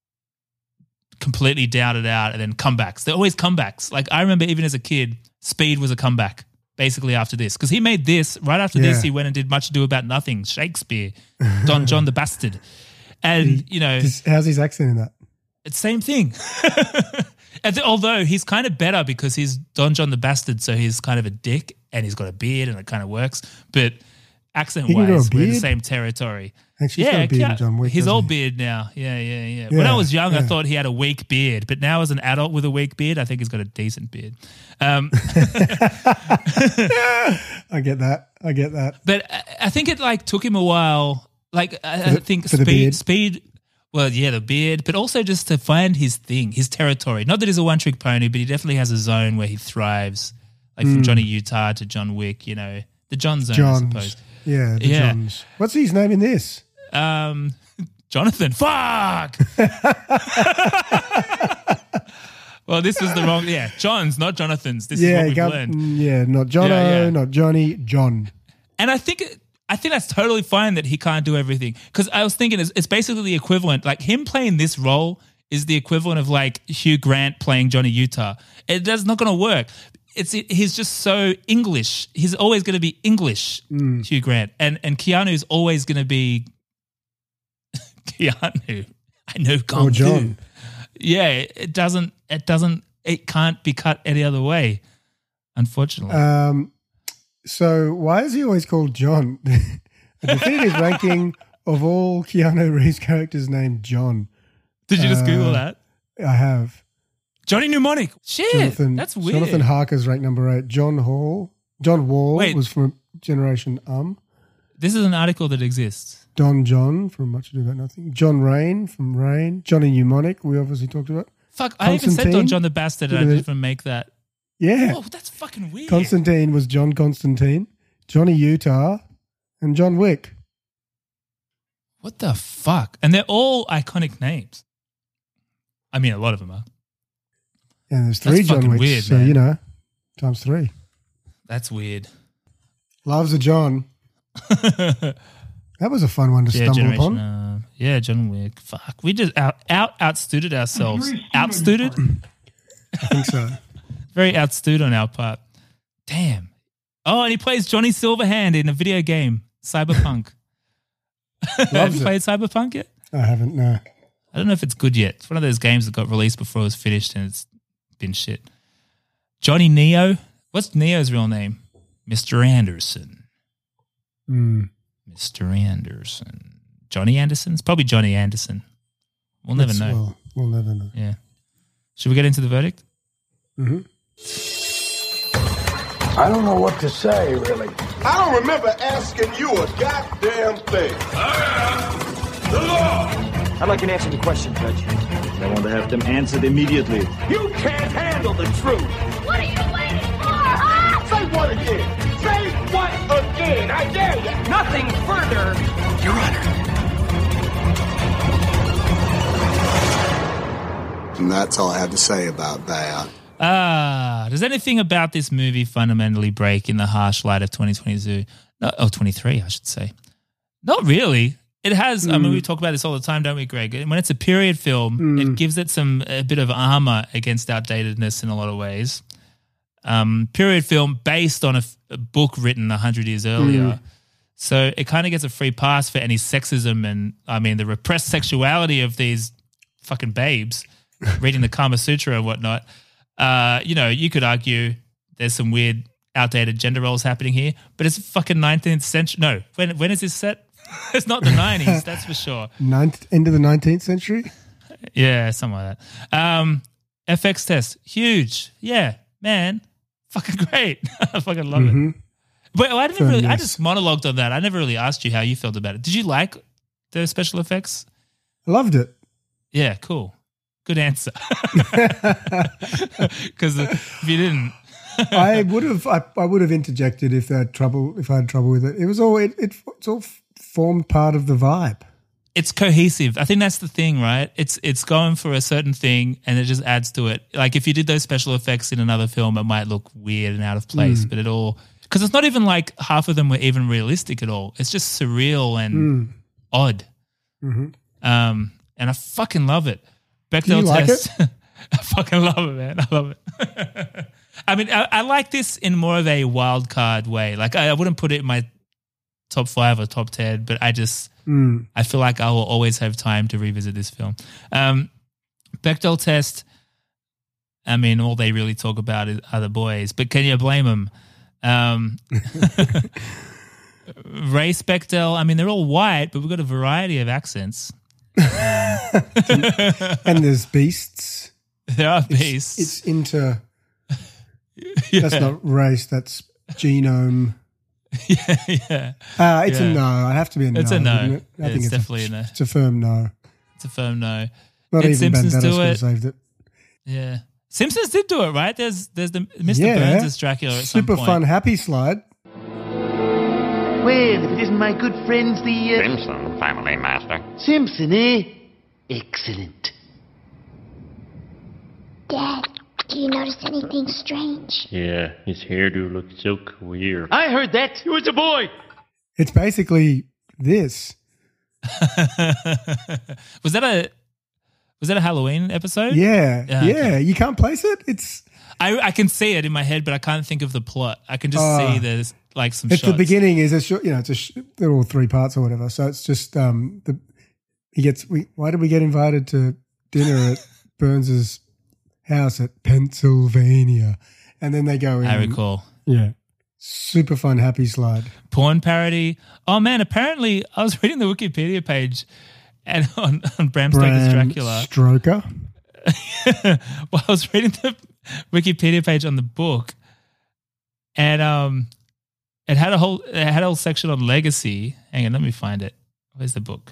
completely doubted out and then comebacks. They're always comebacks. Like I remember even as a kid, Speed was a comeback basically after this because he made this right after this. Yeah. He went and did Much Ado About Nothing, Shakespeare, Don John the Bastard, and you know His- how's his accent in that? It's same thing. And th- although he's kind of better because he's Don John the Bastard, so he's kind of a dick and he's got a beard and it kind of works. But accent-wise, He can grow a we're in the beard? same territory. Actually, he's got a beard in Keanu- John Wick, He's doesn't all he? beard now. Yeah, yeah, yeah, When I Yeah, was young, I yeah. thought he had a weak beard, but now as an adult with a weak beard, I think he's got a decent beard. Um, I get that. I get that. But I- I think it like took him a while. Like I, I the- think for the speed, beard? speed. Well, yeah, the beard, but also just to find his thing, his territory. Not that he's a one-trick pony, but he definitely has a zone where he thrives. Like from Mm. Johnny Utah to John Wick, you know, the John zone, I Johns. suppose. Yeah, the Yeah. Johns. What's his name in this? Um, Jonathan. Fuck. Well, this was the wrong. Yeah, John's, not Jonathan's. This yeah, is what he we've got- learned. mm, yeah, not Jono, Yeah, yeah. not Johnny, John. And I think it, I think that's totally fine that he can't do everything. Because I was thinking it's, it's basically the equivalent. Like him playing this role is the equivalent of like Hugh Grant playing Johnny Utah. It does not going to work. It's it, he's just so English. He's always going to be English, Mm. Hugh Grant, and and Keanu's always going to be Keanu. I know kung Or John. fu. Yeah, it, it doesn't. It doesn't. It can't be cut any other way. Unfortunately. Um, so why is he always called John? A definitive ranking of all Keanu Reeves characters named John. Did you just Google Uh, that? I have. Johnny Mnemonic. Shit, Jonathan, that's weird. Jonathan Harker's ranked number eight. John Hall. John Wall Wait. was from Generation Um. This is an article that exists. Don John from Much Ado About Nothing. John Rain from Rain. Johnny Mnemonic, we obviously talked about. Fuck, I even said Don Constantine? John the Bastard and I Did didn't it- even make that. Yeah. Oh, that's fucking weird. Constantine was John Constantine, Johnny Utah, and John Wick. What the fuck? And they're all iconic names. I mean, a lot of them are. And there's That's three John fucking Wicks, weird, so man. you know, times three. That's weird. Loves a John. That was a fun one to Yeah, stumble generation. upon. Uh, yeah, John Wick. Fuck, we just out out outstuded ourselves. Outstuded. I think so. Very outstood on our part. Damn. Oh, and he plays Johnny Silverhand in a video game, Cyberpunk. Have Loves you it. played Cyberpunk yet? I haven't, no. I don't know if it's good yet. It's one of those games that got released before it was finished and it's been shit. Johnny Neo. What's Neo's real name? Mister Anderson. Mm. Mister Anderson. Johnny Anderson? It's probably Johnny Anderson. We'll never That's- know. Well, we'll never know. Yeah. Should we get into the verdict? Mm-hmm. I don't know what to say, really. I don't remember asking you a goddamn thing. The law! I'd like an answer to the question, Judge. I want to have them answered immediately. You can't handle the truth. What are you waiting for, huh? Say what again? Say what again? I dare you. Nothing further, Your Honor. And that's all I have to say about that. Ah, does anything about this movie fundamentally break in the harsh light of twenty twenty-two? No, oh, twenty-three, I should say. Not really. It has, I mean, Mm. we talk about this all the time, don't we, Greg? When it's a period film, Mm. it gives it some, a bit of armor against outdatedness in a lot of ways. Um, period film based on a, f- a book written one hundred years earlier. Mm. So it kind of gets a free pass for any sexism and, I mean, the repressed sexuality of these fucking babes reading the Kama Sutra and whatnot. Uh, you know, you could argue there's some weird outdated gender roles happening here, but it's fucking nineteenth century. No, when when is this set? It's not the nineties, that's for sure. Ninth, end of the nineteenth century? Yeah, something like that. Um, F X test, huge. Yeah, man, fucking great. I fucking love Mhm. it. But I didn't Very really. I nice. just monologued on that. I never really asked you how you felt about it. Did you like the special effects? I loved it. Yeah, cool. Good answer. Because if you didn't, I would have I, I would have interjected if I had trouble if I had trouble with it. It was all it, it it's all formed part of the vibe. it's cohesive. I think that's the thing, right? It's it's going for a certain thing and it just adds to it. Like if you did those special effects in another film, it might look weird and out of place, Mm. but it all because it's not even like half of them were even realistic at all. It's just surreal and Mm. odd. Mhm. Um, and I fucking love it. Bechdel Do you like test. I fucking love it, man. I love it. I mean, I, I like this in more of a wild card way. Like I, I wouldn't put it in my top five or top ten, but I just Mm. I feel like I will always have time to revisit this film. Um, Bechdel test, I mean, all they really talk about is, are the boys, but can you blame them? Um, race Bechdel, I mean, they're all white, but we've got a variety of accents. Um, and there's beasts. There are beasts. It's, it's inter. Yeah. That's not race, that's genome. yeah, yeah. Uh, it's yeah. a no. I have to be a no. It's a no. Wouldn't it? I Yeah, think it's it's, definitely a, a no. It's a firm no. It's a firm no. Not Did even Simpsons Banderas do could have it? saved it. Yeah. Simpsons did do it, right? There's there's the Mister Yeah. Burns as Dracula at some Super point. fun, happy slide. Well, if it isn't my good friends, the... Uh, Simpson family, master. Simpson, eh? Excellent. Dad, do you notice anything strange? Yeah, his hairdo looks so queer. I heard that. It was a boy. It's basically this. was that a was that a Halloween episode? Yeah, Yeah, yeah. okay. You can't place it. It's I, I can see it in my head, but I can't think of the plot. I can just Oh. see there's like some It's shots. the beginning is a short, you know, it's a sh- they're all three parts or whatever. So it's just um the he gets we why did we get invited to dinner at Burns's house at Pennsylvania, and then they go in. I recall. Yeah, super fun, happy slide. Porn parody. Oh man, apparently I was reading the Wikipedia page and on, on Bram Stoker's Bram Dracula. Stoker. Well, I was reading the Wikipedia page on the book, and um, it had a whole it had a whole section on legacy. Hang on, let me find it. Where's the book?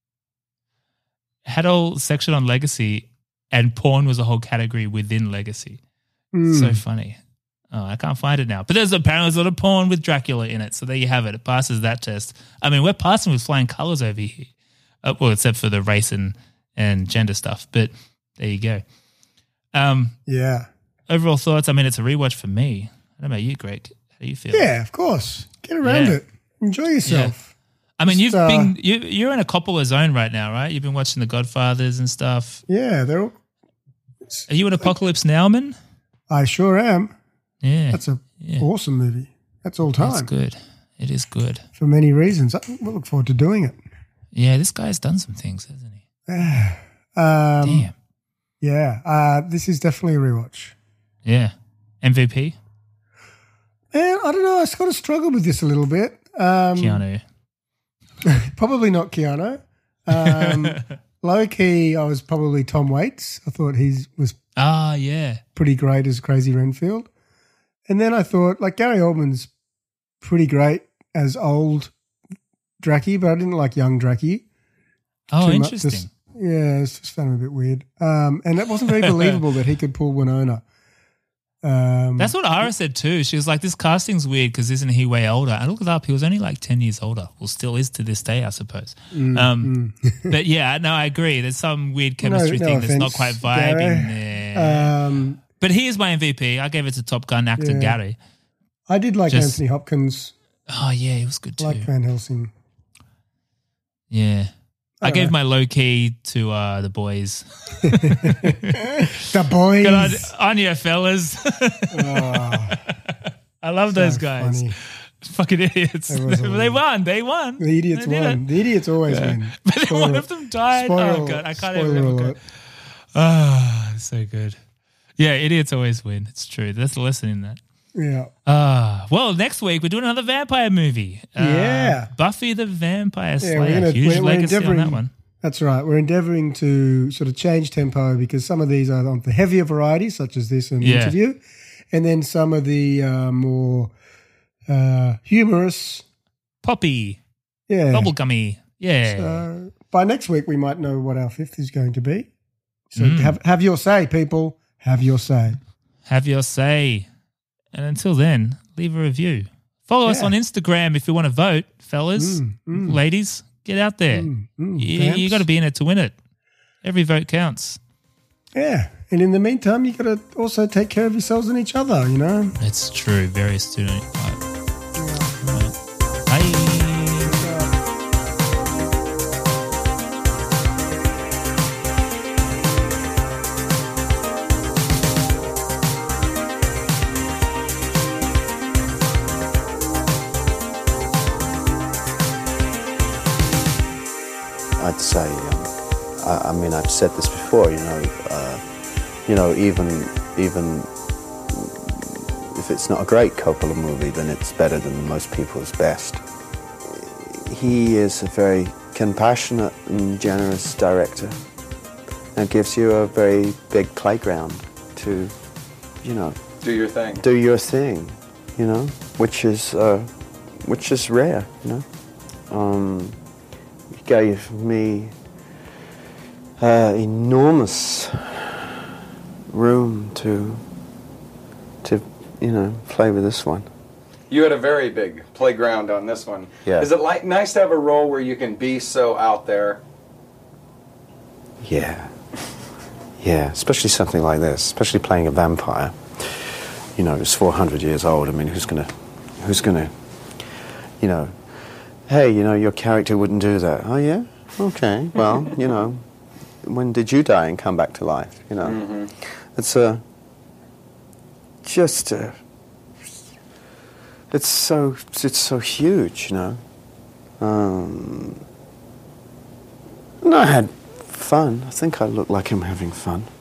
It had a whole section on legacy, and porn was a whole category within legacy. Mm. So funny. Oh, I can't find it now. But there's apparently there's a lot of porn with Dracula in it. So there you have it. It passes that test. I mean, we're passing with flying colours over here. Uh, well, except for the race and, and gender stuff. But there you go. Um, Yeah. Overall thoughts, I mean, it's a rewatch for me. I don't know about you, Greg. How do you feel? Yeah, of course. Get around Yeah. it. Enjoy yourself. I mean, Just, you've uh, been, you, you're in a Coppola zone right now, right? You've been watching The Godfathers and stuff. Yeah, they're all, Are you an Apocalypse Now man? I sure am. Yeah. That's an Yeah. awesome movie. That's all time. It's good. It is good. For many reasons. I we'll look forward to doing it. Yeah, this guy's done some things, hasn't he? um, Damn. Yeah, uh, this is definitely a rewatch. Yeah. M V P? And I don't know, I sort of struggled with this a little bit. Um, Keanu. Probably not Keanu. Um, low key, I was probably Tom Waits. I thought he was Ah, yeah. pretty great as Crazy Renfield. And then I thought, like, Gary Oldman's pretty great as old Drachy, but I didn't like young Drachy. Oh, Too much. interesting. Just- yeah, it's just found him a bit weird. Um, and it wasn't very believable that he could pull Winona. Um, That's what Ira said too. She was like, this casting's weird because isn't he way older? I looked it up. He was only like ten years older. Well, still is to this day, I suppose. Mm, um, but yeah, no, I agree. There's some weird chemistry no thing that's not offense, quite vibing Gary. there. Um, but he is my M V P. I gave it to Top Gun actor Yeah. Gary. I did like Just- Anthony Hopkins. Oh, yeah, he was good too. Like Van Helsing. Yeah. I, I gave don't my low key to uh, the boys. The boys. Good on, on you, fellas. Oh, I love so those guys. funny. Fucking idiots. That was they won. They won. The idiots They did won. it. The idiots always Yeah. win. But then Spoiler- one of them died. spoiler- oh, God. I can't spoiler even alert. Ah, so good. Yeah, idiots always win. It's true. That's the lesson in that. Yeah. Ah, well, next week we're doing another vampire movie. Uh, Yeah. Buffy the Vampire Yeah, Slayer. we're gonna, Huge we're, we're legacy on endeavoring, that one. That's right. We're endeavoring to sort of change tempo because some of these are on the heavier variety, such as this and Yeah. interview, and then some of the uh, more uh, humorous. Poppy. Yeah. Bubblegummy. Yeah. So by next week, we might know what our fifth is going to be. So Mm. have have your say, people. Have your say. Have your say. And until then, leave a review. Follow us Yeah. on Instagram if you want to vote, fellas, Mm, mm. ladies. Get out there. Mm, mm, you vamps. you got to be in it to win it. Every vote counts. Yeah. And in the meantime, you got to also take care of yourselves and each other, you know? It's true. Very student. Right. Bye. I'd say um, I, I mean, I've said this before, you know, uh, you know, even, even if it's not a great Coppola movie, then it's better than most people's best. He is a very compassionate and generous director and gives you a very big playground to, you know, Do your thing. do your thing, you know, which is, uh, which is rare, you know. Um, he gave me uh, enormous room to, to, you know, play with this one. You had a very big playground on this one. Yeah. Is it like nice to have a role where you can be so out there? Yeah. Yeah, especially something like this, especially playing a vampire. You know, it's four hundred years old. I mean, who's gonna, who's gonna, you know, hey, you know, your character wouldn't do that. Oh, yeah? Okay, well, you know, when did you die and come back to life, you know? Mm-hmm. It's a, just a, it's so, it's so huge, you know? Um, and I had fun. I think I look like I'm having fun.